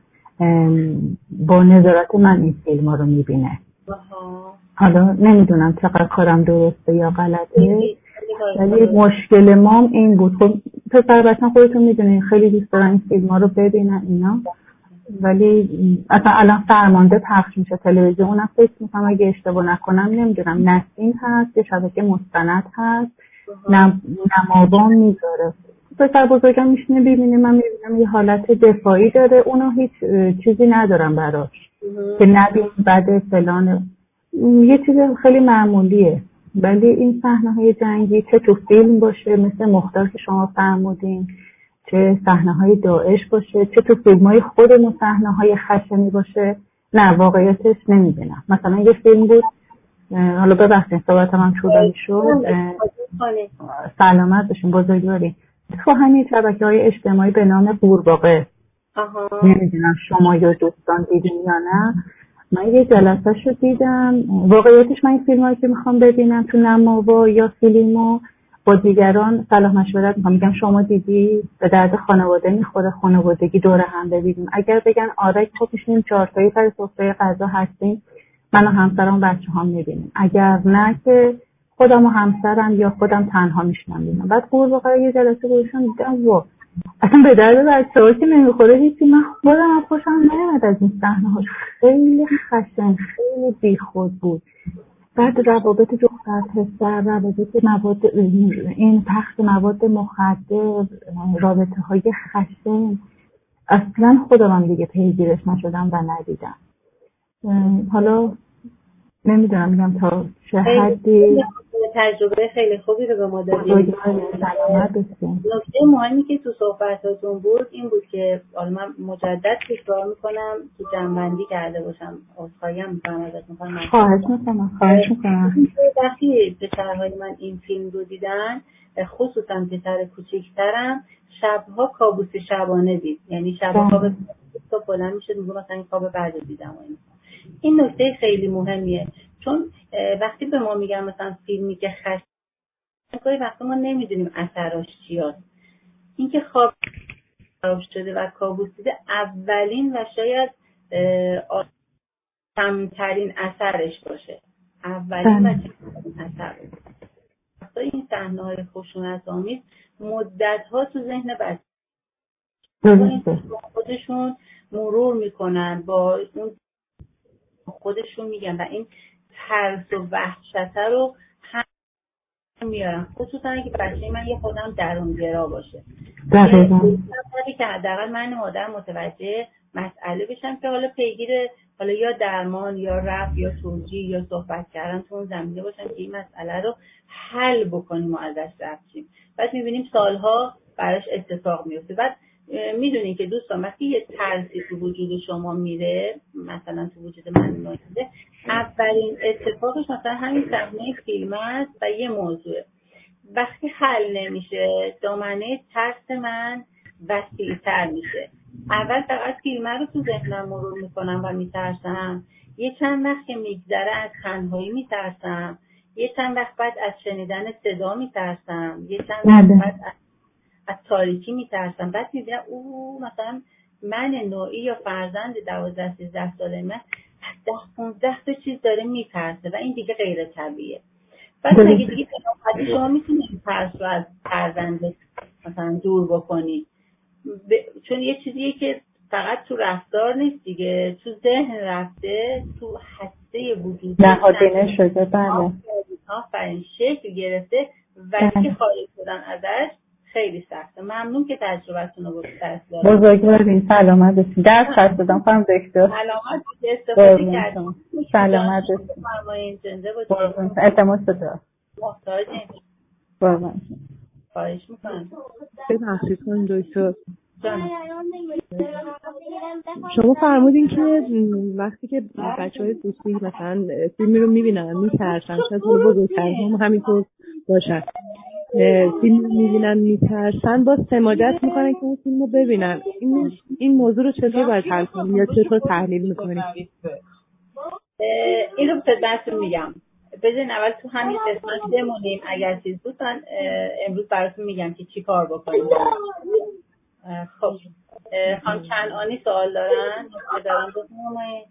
با نظارت من این فیلم ها رو میبینه. حالا نمیدونم چقدر کارم درسته یا غلطه، ولی مشکل مام این بود. خب پسر بچه‌ها خودتون میدونین خیلی دوست دارن این فیلم ها رو ببینن اینا، ولی اصلا الان فرمانده پخش میشه تلویزیون. اونم فکر میکنم اگه اشتباه نکنم نمیدونم نسیم هست یه شبکه مستند هست نمابان میذاره. پسر بزرگم میشینه ببینه، من میبینم یه حالت دفاعی داره، اونا هیچ چیزی ندارم براش که نبین بده فلان، یه چیز خیلی معمولیه. ولی این صحنه های جنگی چه تو فیلم باشه مثل مختار که شما فرمودین، چه صحنه های داعش باشه، چه تو فیلم های خودمون صحنه های خشنی باشه، نه واقعیتش نمیبینم. مثلا یه فیلم بود، حالا ببخشید صحبت من طولانی شد، سلامت باشین بزرگواری، تو همین شبکه های اجتماعی به نام قورباغه، نمیدونم شما یا دوستان دیدین یا نه. من یه جلسه شو دیدم، واقعیتش من این فیلم هایی که میخوام ببینم تو نماوا یا فیلمو با دیگران صلاح مشورت میکنم، میگم شما دیدی به درد خانواده میخوره خانوادگی دور هم ببینیم؟ اگر بگن آره خب میشینیم چهارتایی سر سفره غذا هستیم، من و همسرم و بچه هم میبینیم. اگر نه که خودم و همسرم یا خودم تنها میشنم ببینم. بعد قورباغه یه جلسه گوشون دیدم وا اصلا به درد بچه‌ها که نمیخوره هیچی. من خودم خوشم نیامد از این صحنه‌هاش، خیلی خشن خیلی بیخود بود. بعد روابط دختر پسر، روابط مواد، این پخش مواد مخدر، رابطه های خشن، اصلا خودم دیگه پیگیرش نشدم و ندیدم. حالا نمیدونم میگم تا چه حدی تجربه خیلی خوبی رو به ما دادید. نکته مهمی که تو صحبتاتون بود این بود که حالا من مجدد تکرار میکنم که جمع‌بندی کرده باشم. عذرخواهی هم میکنم ازتون. خواهش میکنم خواهش میکنم وقتی پسرهای من این فیلم رو دیدن، خصوصا پسر کوچیکترم، شبها کابوس شبانه دید. یعنی شبها خواب صبح بلند میشد میگه مثلا این خواب بعد رو دیدم. و این این نکته خیلی مهمیه، چون وقتی به ما میگن مثلا فیلمی که خشن، وقتی ما نمیدونیم اثراش چیاست. این که خواب خراب شده و کابوس دیده اولین و شاید کمترین اثرش باشه. اولین و کمترین اثر باشه. این صحنه‌های خشونت‌آمیز مدت‌ها تو ذهن بچه‌ها خودشون مرور میکنن، با اون خودشون میگن و این ترس و وحشت رو هم میارن، خصوصا اگه بچه من یه خودم درونگرا باشه. دقیقاً. که حداقل من مادر متوجه مسئله بشم که حالا پیگیر حالا یا درمان یا رفع یا توجیه یا صحبت کردن تو اون زمینه باشم که این مسئله رو حل بکنیم و ازش رفع شیم. بعد میبینیم سالها براش اتفاق میفته. بعد میدونین که دوستان وقتی یه ترسی تو وجود شما میره، مثلا تو وجود من میره، اولین اتفاقش مثلا همین صحنه فیلم است و یه موضوع وقتی حل نمیشه دامنه ترس من وسیع‌تر میشه. اول فقط فیلم رو تو ذهنم مرور میکنم و میترسم، یه چند وقت که میگذره از تنهایی میترسم، یه چند وقت بعد از شنیدن صدا میترسم، یه چند وقت بعد از از تاریکی میترسم. بعد میبینم او مثلا من نوعی یا فرزند دوازده سیزده ساله من از ده پونزده تا چیز داره میترسه و این دیگه غیر طبیعیه. بعد مگه دیگه شما میتونید ترس رو از فرزند مثلا دور بکنی؟ ب... چون یه چیزیه که فقط تو رفتار نیست دیگه، تو ذهن رفته، تو هسته وجودی نهادینه شده. بله آفرین، شکل گرفته و که خارج شدن ازش خیلی سخته. ممنون که تجربتون رو بگید. بزرگوارین، سلامت باشین. درس خواست بدم خانم دکتر. سلامت باشید. استفاده کردیم. سلامت باشید. فرمایید. زنده باشید. التماس بدم. محتاجیم. قربان. خواهش می‌کنم. ببخشید خانم دکتر. شما فرمودین که وقتی که بچه‌های دوستی مثلا فیلمی رو می‌بینن میترسن، شاید اون بزرگتر هم همینطور باشن، فیلم رو می‌بینن میترسن، با سماجت میکنن که اون فیلم رو ببینن. این این موضوع رو چطور باید حل کنیم یا چطور تحلیل میکنیم؟ این رو خدمتتون میگم. بذارین اول تو همین قسمت بمونیم. اگر چیز بود من امروز براتون میگم که چی کار بکنیم. خب خانم کنعانی سوال دارن؟ دارن بفرمایید.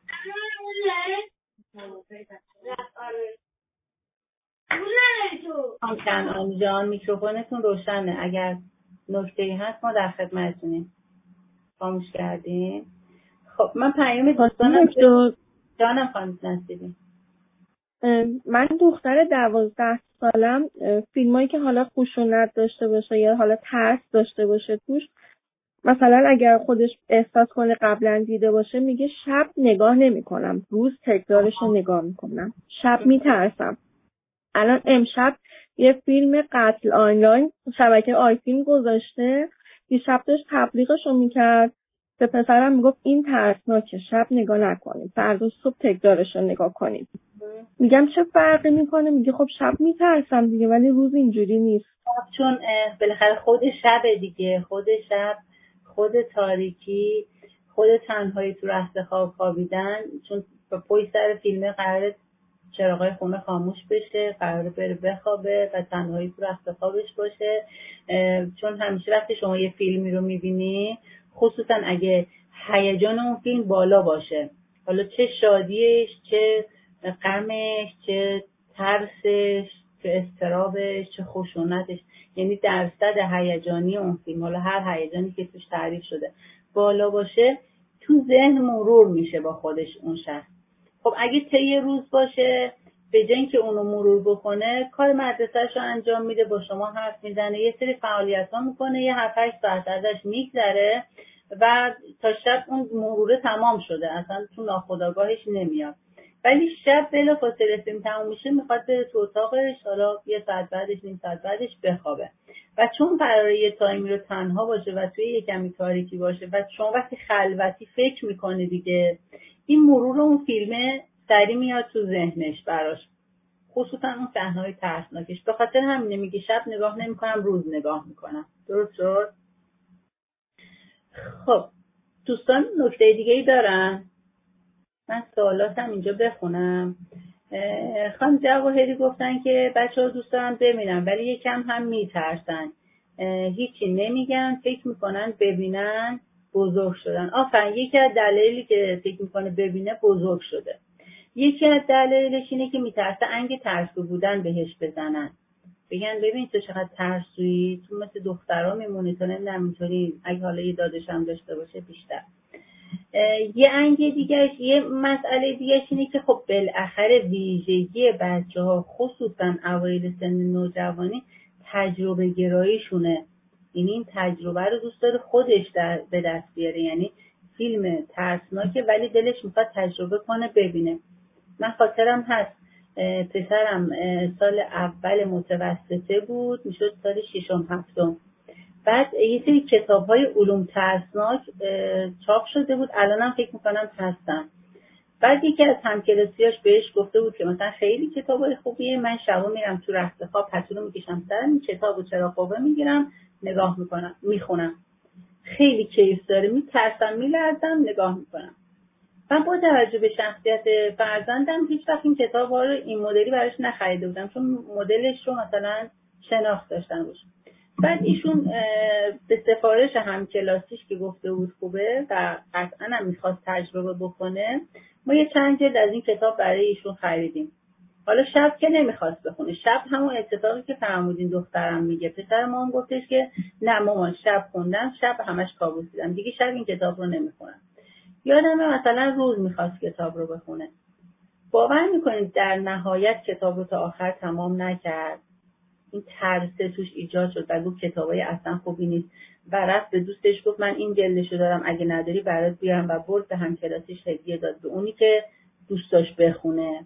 خانم کنعانی جان میکروفونتون روشنه، اگر نکته‌ای هست ما در خدمتتونیم. خاموش کردیم. خب من پیام دوستانم جانم خانم نصیری. من دختر دوازده سالم فیلمایی که حالا خشونت داشته باشه یا حالا ترس داشته باشه توش، مثلا اگر خودش احساس کنه قبلا دیده باشه میگه شب نگاه نمی کنم، روز تکرارش رو نگاه میکنم، شب میترسم. الان امشب یه فیلم قتل آنلاین شبکه آی فیلم گذاشته، یه شب داشت تبلیغش رو میکرد، به پسرم میگفت این ترسناکه، شب نگاه نکنید، فردا صبح تکرارش رو نگاه کنید. میگم چه فرقی میکنه؟ میگه خب شب میترسم دیگه ولی روز اینجوری نیست. چون بالاخره خود شب دیگه، خود شب، خود تاریکی، خود تنهایی تو رخت خواب خوابیدن، چون پشت سر فیلم قراره چراغای خونه خاموش بشه، قراره بره بخوابه و تنهایی تو رخت خوابش باشه. چون همیشه وقتی شما یه فیلمی رو میبینی، خصوصا اگه هیجان اون فیلم بالا باشه، حالا چه شادیش، چه غمش، چه ترسش، چه اضطرابش، چه خشونتش، یعنی درصد هیجانی اون فیلم، حالا هر هیجانی که توش تعریف شده بالا باشه، تو ذهن مرور میشه با خودش اون شخص. خب اگه طی روز باشه، به جای اینکه اونو مرور بکنه، کار مدرسه‌ش رو انجام میده، با شما حرف میزنه، یه سری فعالیت‌ها میکنه، یه هفت هشت ساعت ازش میگذره و تا شب اون مروره تمام شده، اصلا تو ناخودآگاهش نمیاد. ولی شب بلافاصله فیلم تموم میشه میخواد بره تو اتاقش، حالا یه ساعت بعدش نیم ساعت بعدش بخوابه. و چون قراره یه تایمی رو تنها باشه و توی یه کمی تاریکی باشه و چون وقتی خلوتی فکر میکنه دیگه، این مرور اون فیلمه سری میاد تو ذهنش براش، خصوصا اون صحنه‌های ترسناکش. به خاطر همینه میگه شب نگاه نمی‌کنم، روز نگاه می‌کنم. درست شد؟ خب دوستان نکته دیگه ای دارن؟ من سوالاتم اینجا بخونم. خانم جواهری گفتن که بچه‌ها دوست دارن ببینن ولی یکم هم میترسن، هیچی نمیگن، فکر میکنن ببینن بزرگ شدن. آفرین، یکی از دلایلی که فکر میکنه ببینه بزرگ شده. یکی از دلایلش اینه که میترسه انگ ترسو بودن بهش بزنن، بگن ببین تو چقدر ترسویی، تو مثل دخترها میمونی، تو نمیدونم اینطوری، اگه حالا یه دادش هم داشته باشه بیشتر. یه انگ دیگهش، یه مسئله دیگهش اینه که خب بالاخره ویژگی بچه ها خصوصا اوایل سن نوجوانی تجربه گراییشونه، یعنی این تجربه رو دوست داره خودش در به دست بیاره. یعنی فیلم ترسناکه ولی دلش میخواد تجربه کنه ببینه. من خاطرم هست پسرم سال اول متوسطه بود، میشد سال ششم هفتم، بعد یه سری کتاب‌های علوم ترسناک چاپ شده بود، الانم فکر میکنم هستن. بعد یکی از همکلاسیاش بهش گفته بود که مثلا خیلی کتابای خوبیه، من شبا میرم تو رخت خواب پتو رو میکشم سرم، این کتابو چرا قوه میگیرم نگاه میکنم میخونم، خیلی کیف داره، میترسم میلرزم نگاه میکنم. من با توجه به شخصیت فرزندم هیچ وقت این کتاب‌ها رو این مدلی براش نخریده بودم، چون مدلش رو مثلا شناخت داشتم روش. بعد ایشون به سفارش همکلاسیش که گفته بود خوبه و قطعا هم میخواست تجربه بکنه، ما یه چند جلد از این کتاب برای ایشون خریدیم. حالا شب که نمیخواست بخونه، شب همون اتفاقی که فرمودین دخترم میگه، پسر ما هم گفتش که نه مامان شب خوندم، شب همش کابوس دیدم، دیگه شب این کتاب رو نمیخونم. یادمه مثلا روز میخواست کتاب رو بخونه. باور میکنید در نهایت کتاب رو تا آخر تمام نکرد، این ترس توش ایجاد شد و گفت کتابای اصلا خوبی نیست و رفت به دوستش گفت من این جلدشو دارم اگه نداری برات بیارم و برد به همکلاسیش هدیه داد به اونی که دوست داشت بخونه.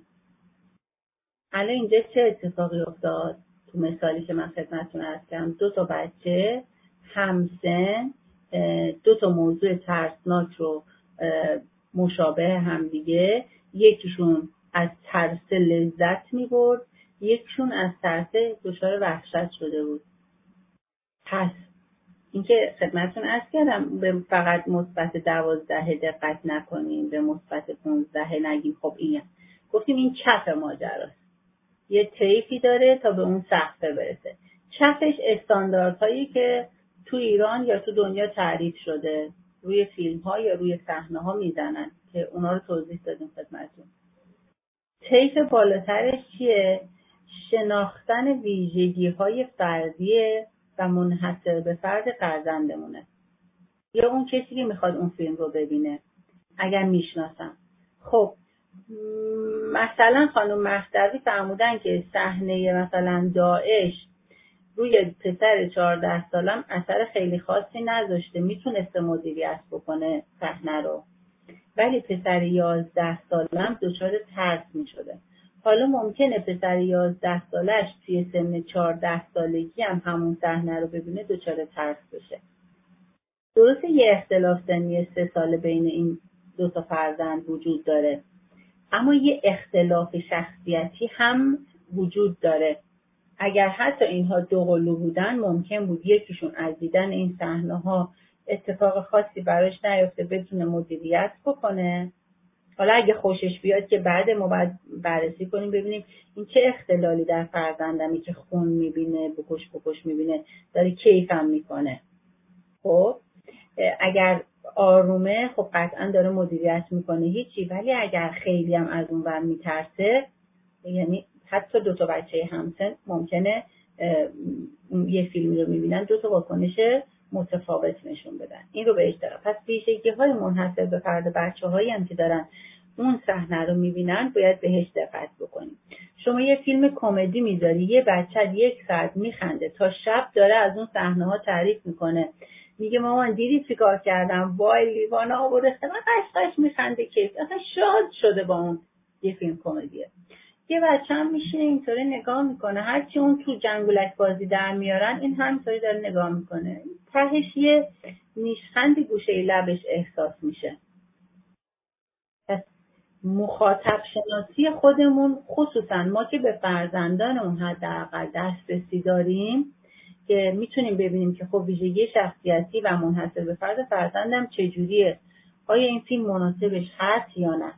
الان اینجا چه اتفاقی افتاد؟ تو مثالی که من خدمتتون عرض کردم، دو تا بچه همسن دو تا موضوع ترسناک رو مشابه هم دیگه، یکیشون از ترس لذت می‌برد، یکیشون از ترس دچار وحشت شده بود. پس اینکه خدمتتون عرض کردم به فقط مثبت دوازده دقت نکنیم، به مثبت پانزده نگیم خب اینه، گفتیم این چپ ماجراست، یه طیفی داره تا به اون سقفه برسه. چپش استانداردهایی که تو ایران یا تو دنیا تعریف شده روی فیلم ها یا روی صحنه ها میزنن که اونا رو توضیح دادیم خدمتتون. طیف بالاترش چیه؟ شناختن ویژگی های فردی و منحصر به فرد فرزندمونه یا اون کسی که میخواد اون فیلم رو ببینه اگر میشناسم. خب مثلا خانم مهدوی فرمودن که صحنه مثلا داعش روی پسر چهارده سالم اثر خیلی خاصی نذاشته، میتونسته مدیریت بکنه صحنه رو، ولی پسر یازده سالم دچار ترس میشده. حالا ممکنه پسر یازده سالش توی سن چهارده سالگی هم همون صحنه رو ببینه دچار ترس بشه. درسته یه اختلاف سنی سه ساله بین این دو تا فرزند وجود داره، اما یه اختلاف شخصیتی هم وجود داره. اگر حتی اینها دو قلو بودن ممکن بود یکیشون از دیدن این صحنه‌ها اتفاق خاصی براش نیفته، بتونه مدیریت بکنه. حالا اگه خوشش بیاد که بعد ما باید بررسی کنیم ببینیم این چه اختلالی در فرزندمی که خون میبینه، بکش بکش میبینه، داره کیفم میکنه. خب اگر آرومه خب قطعا داره مدیریت میکنه هیچی، ولی اگر خیلی هم از اون ور میترسه، یعنی حتی دو تا بچه همسن ممکنه یه فیلمی رو میبینن دو تا واکنش متفاوت نشون بدن. این رو به اشتراک. پس ویژگی های منحصر به فرد بچه هایی هم که دارن اون صحنه رو میبینن باید بهش دقت بکنیم. شما یه فیلم کمدی میذاری، یه بچه یک ساعت میخنده تا شب داره از اون صحنه ها تعریف میکنه، میگه مامان دیدی چیکار کردم، وای لیوان آب ریختم، قش قش میخنده، کیف اصلا شاد شده با اون یه فیلم کمدیه. یه بچه هم میشینه اینطوری نگاه میکنه، هرچی اون تو جنگولک بازی در میارن این همینطوری داره نگاه میکنه، تهش یه نیشخندی گوشه لبش احساس میشه. پس مخاطب شناسی خودمون، خصوصا ما که به فرزندانمون حداقل دسترسی داریم که میتونیم ببینیم که خب ویژگی شخصیتی و منحصر به فرد فرزندم چجوریه، آیا این فیلم مناسبش هست یا نه،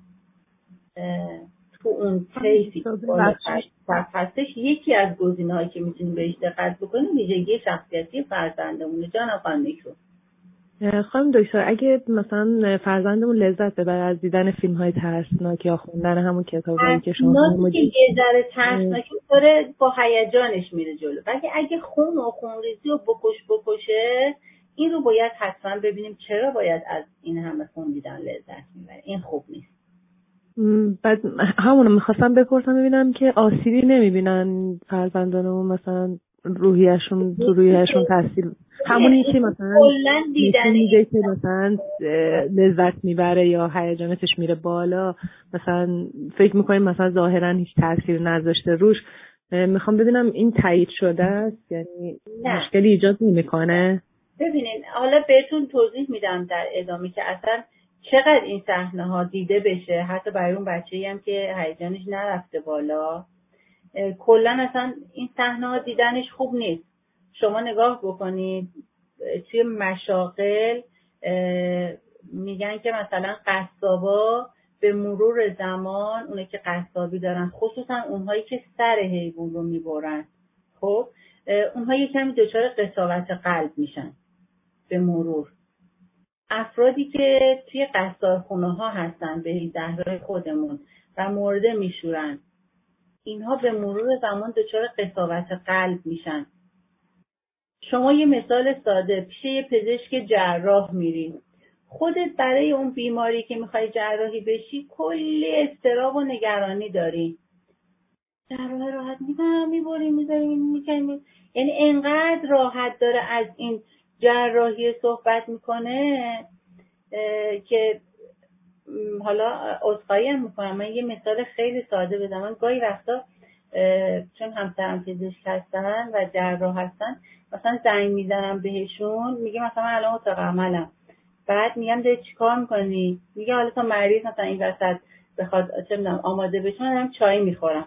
تو اون طیفی هستش. یکی از گزینه‌هایی که میتونیم بهش دقت بکنیم ویژگی شخصیتی فرزندمونه. جان خانم میکرو. خانم دکتر، اگه مثلا فرزندمون لذت ببره از دیدن فیلم‌های ترسناک یا خوندن همون کتابایی که شما فرمودید که یه ذره ترسناک داره با هیجانش میره جلو، ولی اگه خون و خونریزی و بکش بکشه این رو باید حتما ببینیم چرا باید از این همه خون دیدن لذت میبره. این خوب نیست. بعد همونو میخواستم بپرسم ببینم که آسیبی نمیبینن فرزندانمون، مثلا روحیشون تو روحیشون تاثیر همونی که مثلا دیدن میگه که مثلا لذت میبره یا هیجاناتش میره بالا، مثلا فکر میکنیم مثلا ظاهرا هیچ تاثیر نذاشته روش. میخوام ببینم این تایید شده است، یعنی مشکلی ایجاد نمیکنه؟ ببینین حالا بهتون توضیح میدم در ادامه که اصلا چقدر این صحنه ها دیده بشه، حتی برای اون بچه‌ای هم که هیجانش نرفته بالا. کلا اصلا این صحنه ها دیدنش خوب نیست. شما نگاه بکنید توی مشاغل میگن که مثلا قصابا به مرور زمان، اونه که قصابی دارن خصوصا اونهایی که سر حیوان رو میبرن، خب اونها یه کمی دچار قساوت قلب میشن به مرور. افرادی که توی قصارخونه ها هستن به زهرای خودمون و مرده میشورن، اینها به مرور زمان دچار قساوت قلب میشن. شما یه مثال ساده، پیش یه پزشک جراح میری، خودت برای اون بیماری که میخوای جراحی بشی کلی اضطراب و نگرانی داری، جراح راحت میکنم میبری میذاری میکنی، یعنی انقدر راحت داره از این جراحی صحبت میکنه که حالا عذرخواهی هم میکنم. من یه مثال خیلی ساده بزنم. گاهی وقتا چون همسرم پزشک هستن و جراح هستن، مثلا زنگ میزنم بهشون میگه مثلا من الان اتاق عملم، بعد میگم داری چیکار میکنی؟ میگه حالا تا مریض مثلا این وسط بخواد چه میدونم آماده بشه من دارم چای میخورم.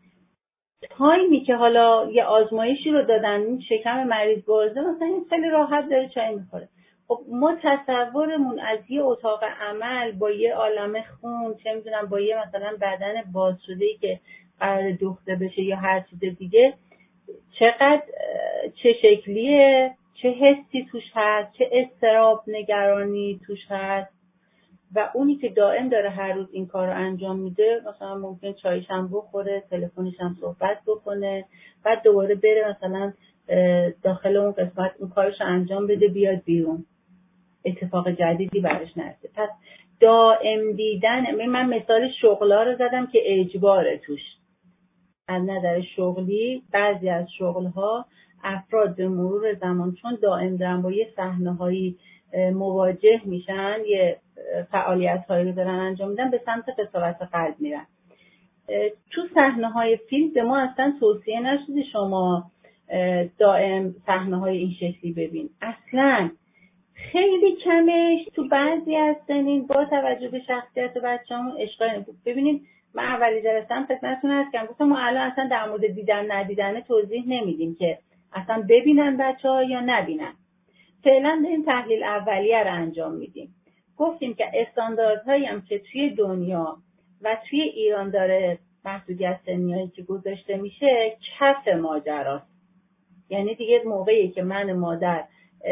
تایمی که حالا یه آزمایشی رو دادن شکم مریض بازه، مثلا این خیلی راحت داره چای میخوره. خب ما تصورمون از یه اتاق عمل با یه عالمه خون، چه میدونم با یه مثلا بدن باز شده‌ای که قرار دوخته بشه یا هر چیز دیگه، چقدر چه شکلیه، چه حسی توش هست، چه اضطراب نگرانی توش هست. و اونی که دائم داره هر روز این کار رو انجام میده، مثلا ممکن چایش هم بخوره، تلفنش هم صحبت بکنه، بعد دوباره بره مثلا داخل اون قسمت اون کارش رو انجام بده بیاد بیرون، اتفاق جدیدی برش نیفته. پس دائم دیدن، من مثال شغلا رو زدم که اجباره توش. از نظر شغلی بعضی از شغلها افراد به مرور زمان چون دائم دارن با یه صحنه‌هایی مواجه میشن، یه فعالیت‌هایی رو دارن انجام میدن، به سمت قساوت قلب میرن. تو صحنه‌های فیلم به ما اصلا توصیه نشده شما دائم صحنه‌های این شکلی ببین. اصلاً خیلی کمش تو بعضی از سنین با توجه به شخصیت بچه‌مون اشکالی بود. ببینید من اولی جلسه‌ام خدمتتون عرض کردم، گفتم ما الان اصلا در مورد دیدن ندیدن توضیح نمیدیم که اصلا ببینن بچه‌ها یا نبینن. فعلا این تحلیل اولیه رو انجام میدیم. گفتیم که استانداردهایی هم که توی دنیا و توی ایران داره محدودیت سنیایی که گذاشته میشه کف ماجراست. یعنی دیگه موقعی که من مادر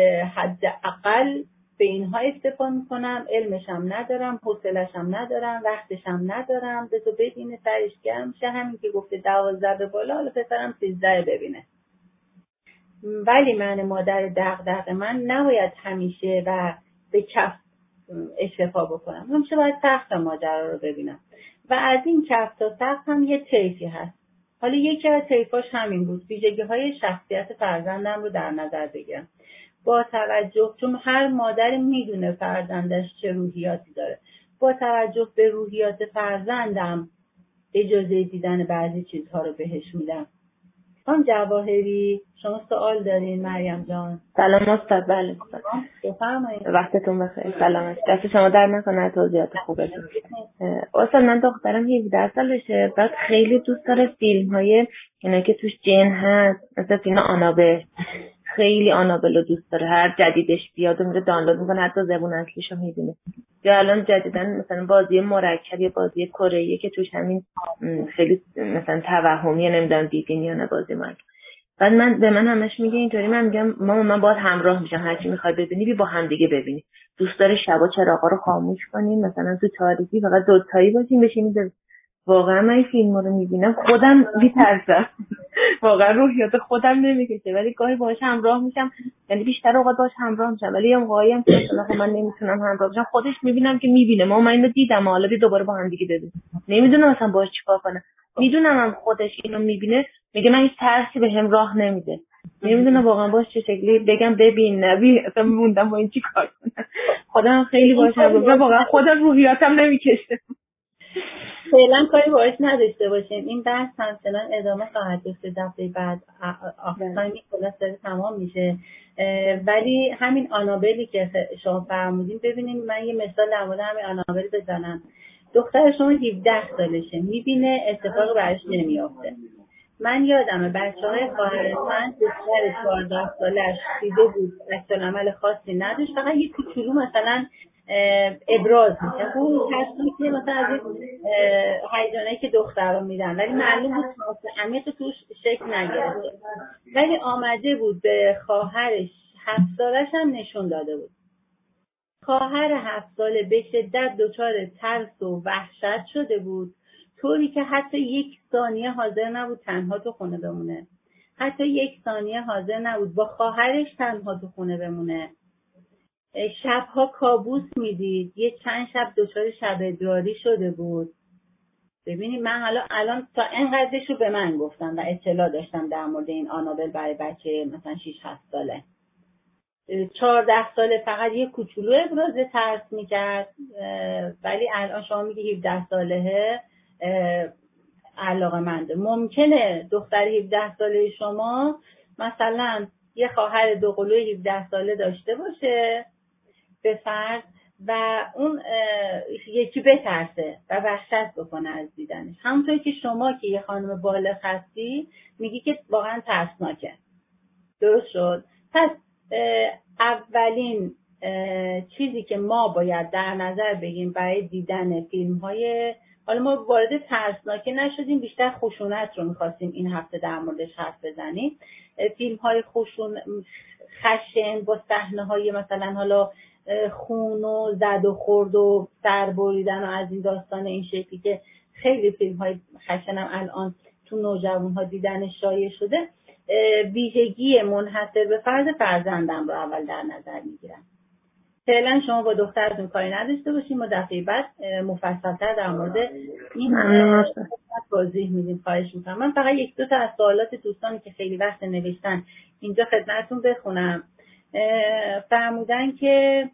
حداقل به اینها استفاده میکنم، علمشم ندارم، حوصله‌شم ندارم، وقتشم ندارم، بذار ببینه سرش گرم شه، همین که گفته دوازده به بالا، حالا پسرم سیزده ببینه. ولی من مادر دغدغه من نباید همیشه و به کف اشتفا بکنم، همیشه باید سقف ماجرا رو ببینم و از این کف تا سقف هم یه طیفی هست. حالا یکی از طیفاش همین بود، ویژگی‌های شخصیت فرزندم رو در نظر بگیرم با توجه، چون هر مادر میدونه فرزندش چه روحیاتی داره، با توجه به روحیات فرزندم اجازه دیدن بعضی چیزها رو بهش میدم. خانم جواهری شما سوال دارین؟ مریم جان سلام استاد. بله بفرمایید. وقتتون بخیر. سلامت. دست شما در نکنه توضیحات خوبتون. استاد من دخترم هفده سالشه، بعد خیلی دوست داره فیلم های اینا که توش جن هست، مثل فیلم آنابل. خیلی آنابل رو دوست داره، هر جدیدش بیاد و میره دانلود میکنه، حتی زبون اصلیشو میبینه. یا الان جدیدن مثلا بازی مرکب یا بازی کره که توش همین خیلی مثلا توهمیه، نمیدونم دیدین یا نه بازی مرکب. بعد من به من همش میگه اینطوری، من میگم مامان من باید همراه میشم، هر چی میخوای ببینی بی با هم دیگه ببینی. دوست داره شبا چراغا رو خاموش کنیم، مثلا تو تاریکی فقط دوتایی باشیم بشینیم ببینیم. واقعا من این فیلم رو میبینم خودم میترسم، واقعا روحیات خودم نمیکشه، ولی گاهی باهاش همراه میشم، یعنی بیشتر اوقات باهاش همراه میشم، ولی اون موقعی هم که مثلا خب من نمیتونم همراه بشم، خودش میبینم که میبینه ما من اینو دیدم، حالا بیا دوباره با هم دیگه ببینیم. نمیدونم مثلا باهاش چیکار کنم، میدونم هم خودش اینو میبینه، میگه من هیچ ترسی بهم راه نمیده. نمیدونم واقعا باهاش چه شکلی بگم ببین نبی، اصلا موندم با این چیکار کنم. خودم خیلی باهاش همراه، واقعا خودم روحیاتم نمیکشه. فعلا کاری باش نداشته باشیم. این بحث همچنان ادامه خواهد داشت. دفعه بعد آفتانی کلاس داره تمام میشه، ولی همین آنابلی که شما فرمودین، ببینید من یه مثال در مورد همین آنابل بزنم. دختر شما هفده سالشه، میبینه اتفاق براش نمیافته. من یادمه بچه های خواهر من دختر چهارده سالش دیده بود عکس‌العمل خاصی نداشت، فقط یه کوچولو مثلا ابراز میشه، اون تصویری که مثلا از این هیجانایی که دخترها میدن، ولی معلوم بود عمیق توش شکل نگرفته. ولی آمده بود به خواهرش هفت سالش هم نشون داده بود. خواهر هفت ساله به شدت دچار ترس و وحشت شده بود، طوری که حتی یک ثانیه حاضر نبود تنها تو خونه بمونه. حتی یک ثانیه حاضر نبود با خواهرش تنها تو خونه بمونه. شبها کابوس میدید. یه چند شب دچار شب ادراری شده بود. ببینید من حالا الان تا اینقدرش رو به من گفتم و اطلاع داشتم در مورد این آنابل برای بچه مثلا شش هفت ساله. چهارده ساله فقط یه کوچولو ابراز ترس میکرد، ولی الان شما میگی هفده ساله علاقه‌منده. ممکنه دختر هفده ساله شما مثلا یه خواهر دوقلو هفده ساله داشته باشه به فرض و اون یکی بترسه و وحشت بکنه از دیدنش، همونطور که شما که یه خانم بالغ هستی میگی که واقعا ترسناکه. درست شد؟ پس اولین چیزی که ما باید در نظر بگیریم برای دیدن فیلم های، حالا ما وارد ترسناکه نشدیم، بیشتر خشونت رو میخواستیم این هفته در موردش حرف بزنیم. فیلم های خشون خشن با صحنه های مثلا حالا خون و زد و خورد و سر بریدن و از این داستان این شکلی که خیلی فیلم های خشن هم الان تو نوجوان ها دیدن شایع شده، ویژگی منحصر به فرد فرزندم رو اول در نظر میگیرم. فعلا شما با دخترتون کاری نداشته باشیم، ما دفعه بعد مفصل‌تر در مورد این توضیح میدیم. خواهش میکنم. من فقط یک دو تا از سوالات دوستانی که خیلی وقت نوشتن اینجا خدمتتون بخونم. فرمودن که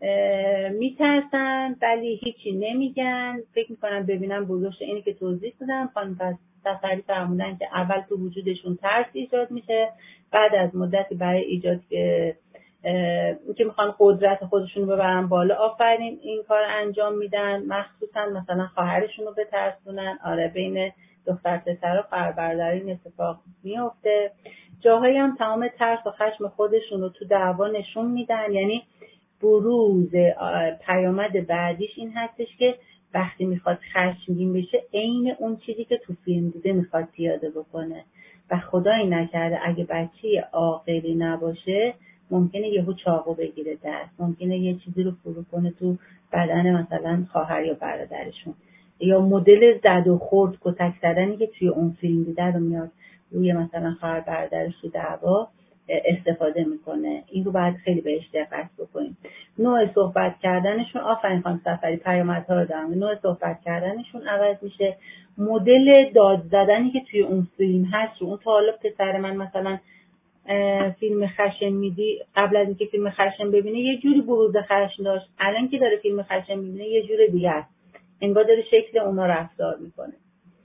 میترسن ولی هیچی نمیگن، فکر میکنم ببینم بزرگش اینی که توضیح دادم. خانم سفری فرمودن که اول تو وجودشون ترس ایجاد میشه، بعد از مدتی برای ایجاد که که میخوان قدرت خودشون رو ببرن بالا، آفرین این کار انجام میدن، مخصوصا مثلا خواهرشون رو بترسونن. آره بین دختر پسر و خواهر برادر این اتفاق میفته. جاهایی هم تمام ترس و خشم خودشون رو تو دعوا نشون میدن، یعنی بروز پیامد بعدیش این هستش که وقتی میخواد خشمگین بشه عین اون چیزی که تو فیلم دیده میخواد پیاده بکنه و خدایی نکرده اگه بچه عاقلی نباشه ممکنه یهو چاقو بگیره دست، ممکنه یه چیزی رو فرو کنه تو بدن مثلا خواهر یا برادرشون، یا مدل زد و خورد کتک زدنی که توی اون فیلم دیده رو میاد روی مثلا خواهر برادرش تو دعوا استفاده میکنه. این رو باید خیلی بهش دقت بکنیم. نوع صحبت کردنشون، آفرین خانم سفری پیامدها رو دارم، نوع صحبت کردنشون عوض میشه. مدل داد زدنی که توی اون فیلم هست رو اون تا حالا پسر من مثلا فیلم خشن میدی، قبل از اینکه فیلم خشن ببینه یه جوری بروز خشن داشت، الان که داره فیلم خشن میبینه یه جور دیگه است، انگار داره شکل اونا رفتار میکنه.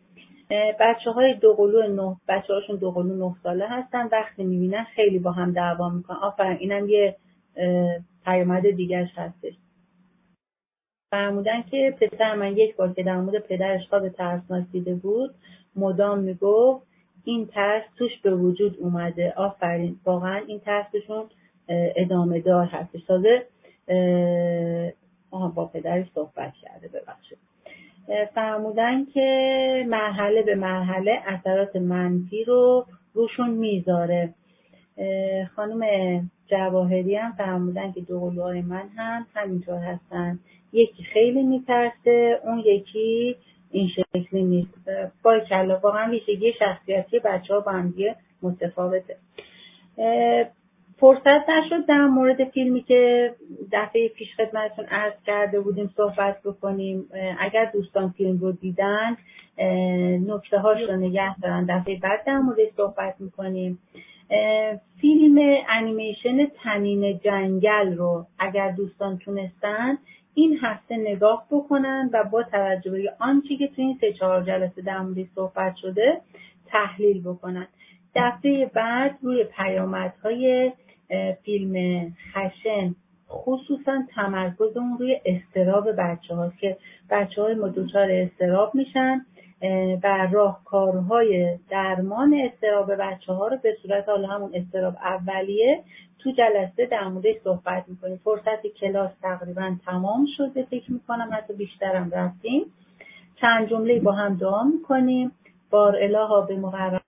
بچه های دوقلو نه بچه هاشون دوقلو نه ساله هستن، وقتی میبینن خیلی با هم دعوا میکنن. آفرین، اینم یه پیامد دیگرش هستش. فرمودن که پسر من یک بار که در مورد پدرش خواب ترسناک دیده بود مدام میگفت این ترس توش به وجود اومده. آفرین، واقعا این ترسشون ادامه دار هستش. تازه آها با پدرش صحبت کرده. ببخشید. فرمودن که مرحله به مرحله اثرات منفی رو روشون میذاره. خانم جواهری هم فرمودن که دوقلوهای من هم همینطور هستن، یکی خیلی میترسه، اون یکی این شکلی نیست. باریکلا، واقعا ویژگی شخصیتی بچه ها با هم دیگه متفاوته. فرصت نشد در مورد فیلمی که دفعه پیش خدمتتون عرض کرده بودیم صحبت بکنیم. اگر دوستان فیلم رو دیدن نکته هاش رو نگه دارن، دفعه بعد در مورد صحبت میکنیم. فیلم انیمیشن تنین جنگل رو اگر دوستان تونستن این هفته نگاه بکنن و با توجه به آنچه که تو این سه چهار جلسه در مورد صحبت شده تحلیل بکنن. دفعه بعد روی پیامدهای فیلم خشن خصوصا تمرکز اون روی اضطراب بچه هاست که بچه های ما دچار اضطراب میشن و راهکارهای درمان اضطراب بچه ها رو به صورت حالا همون اضطراب اولیه تو جلسه در موردش صحبت میکنیم. فرصت کلاس تقریبا تمام شده، فکر میکنم حتی بیشترم رفتیم. چند جمله با هم دعا میکنیم. بار الها به مقرر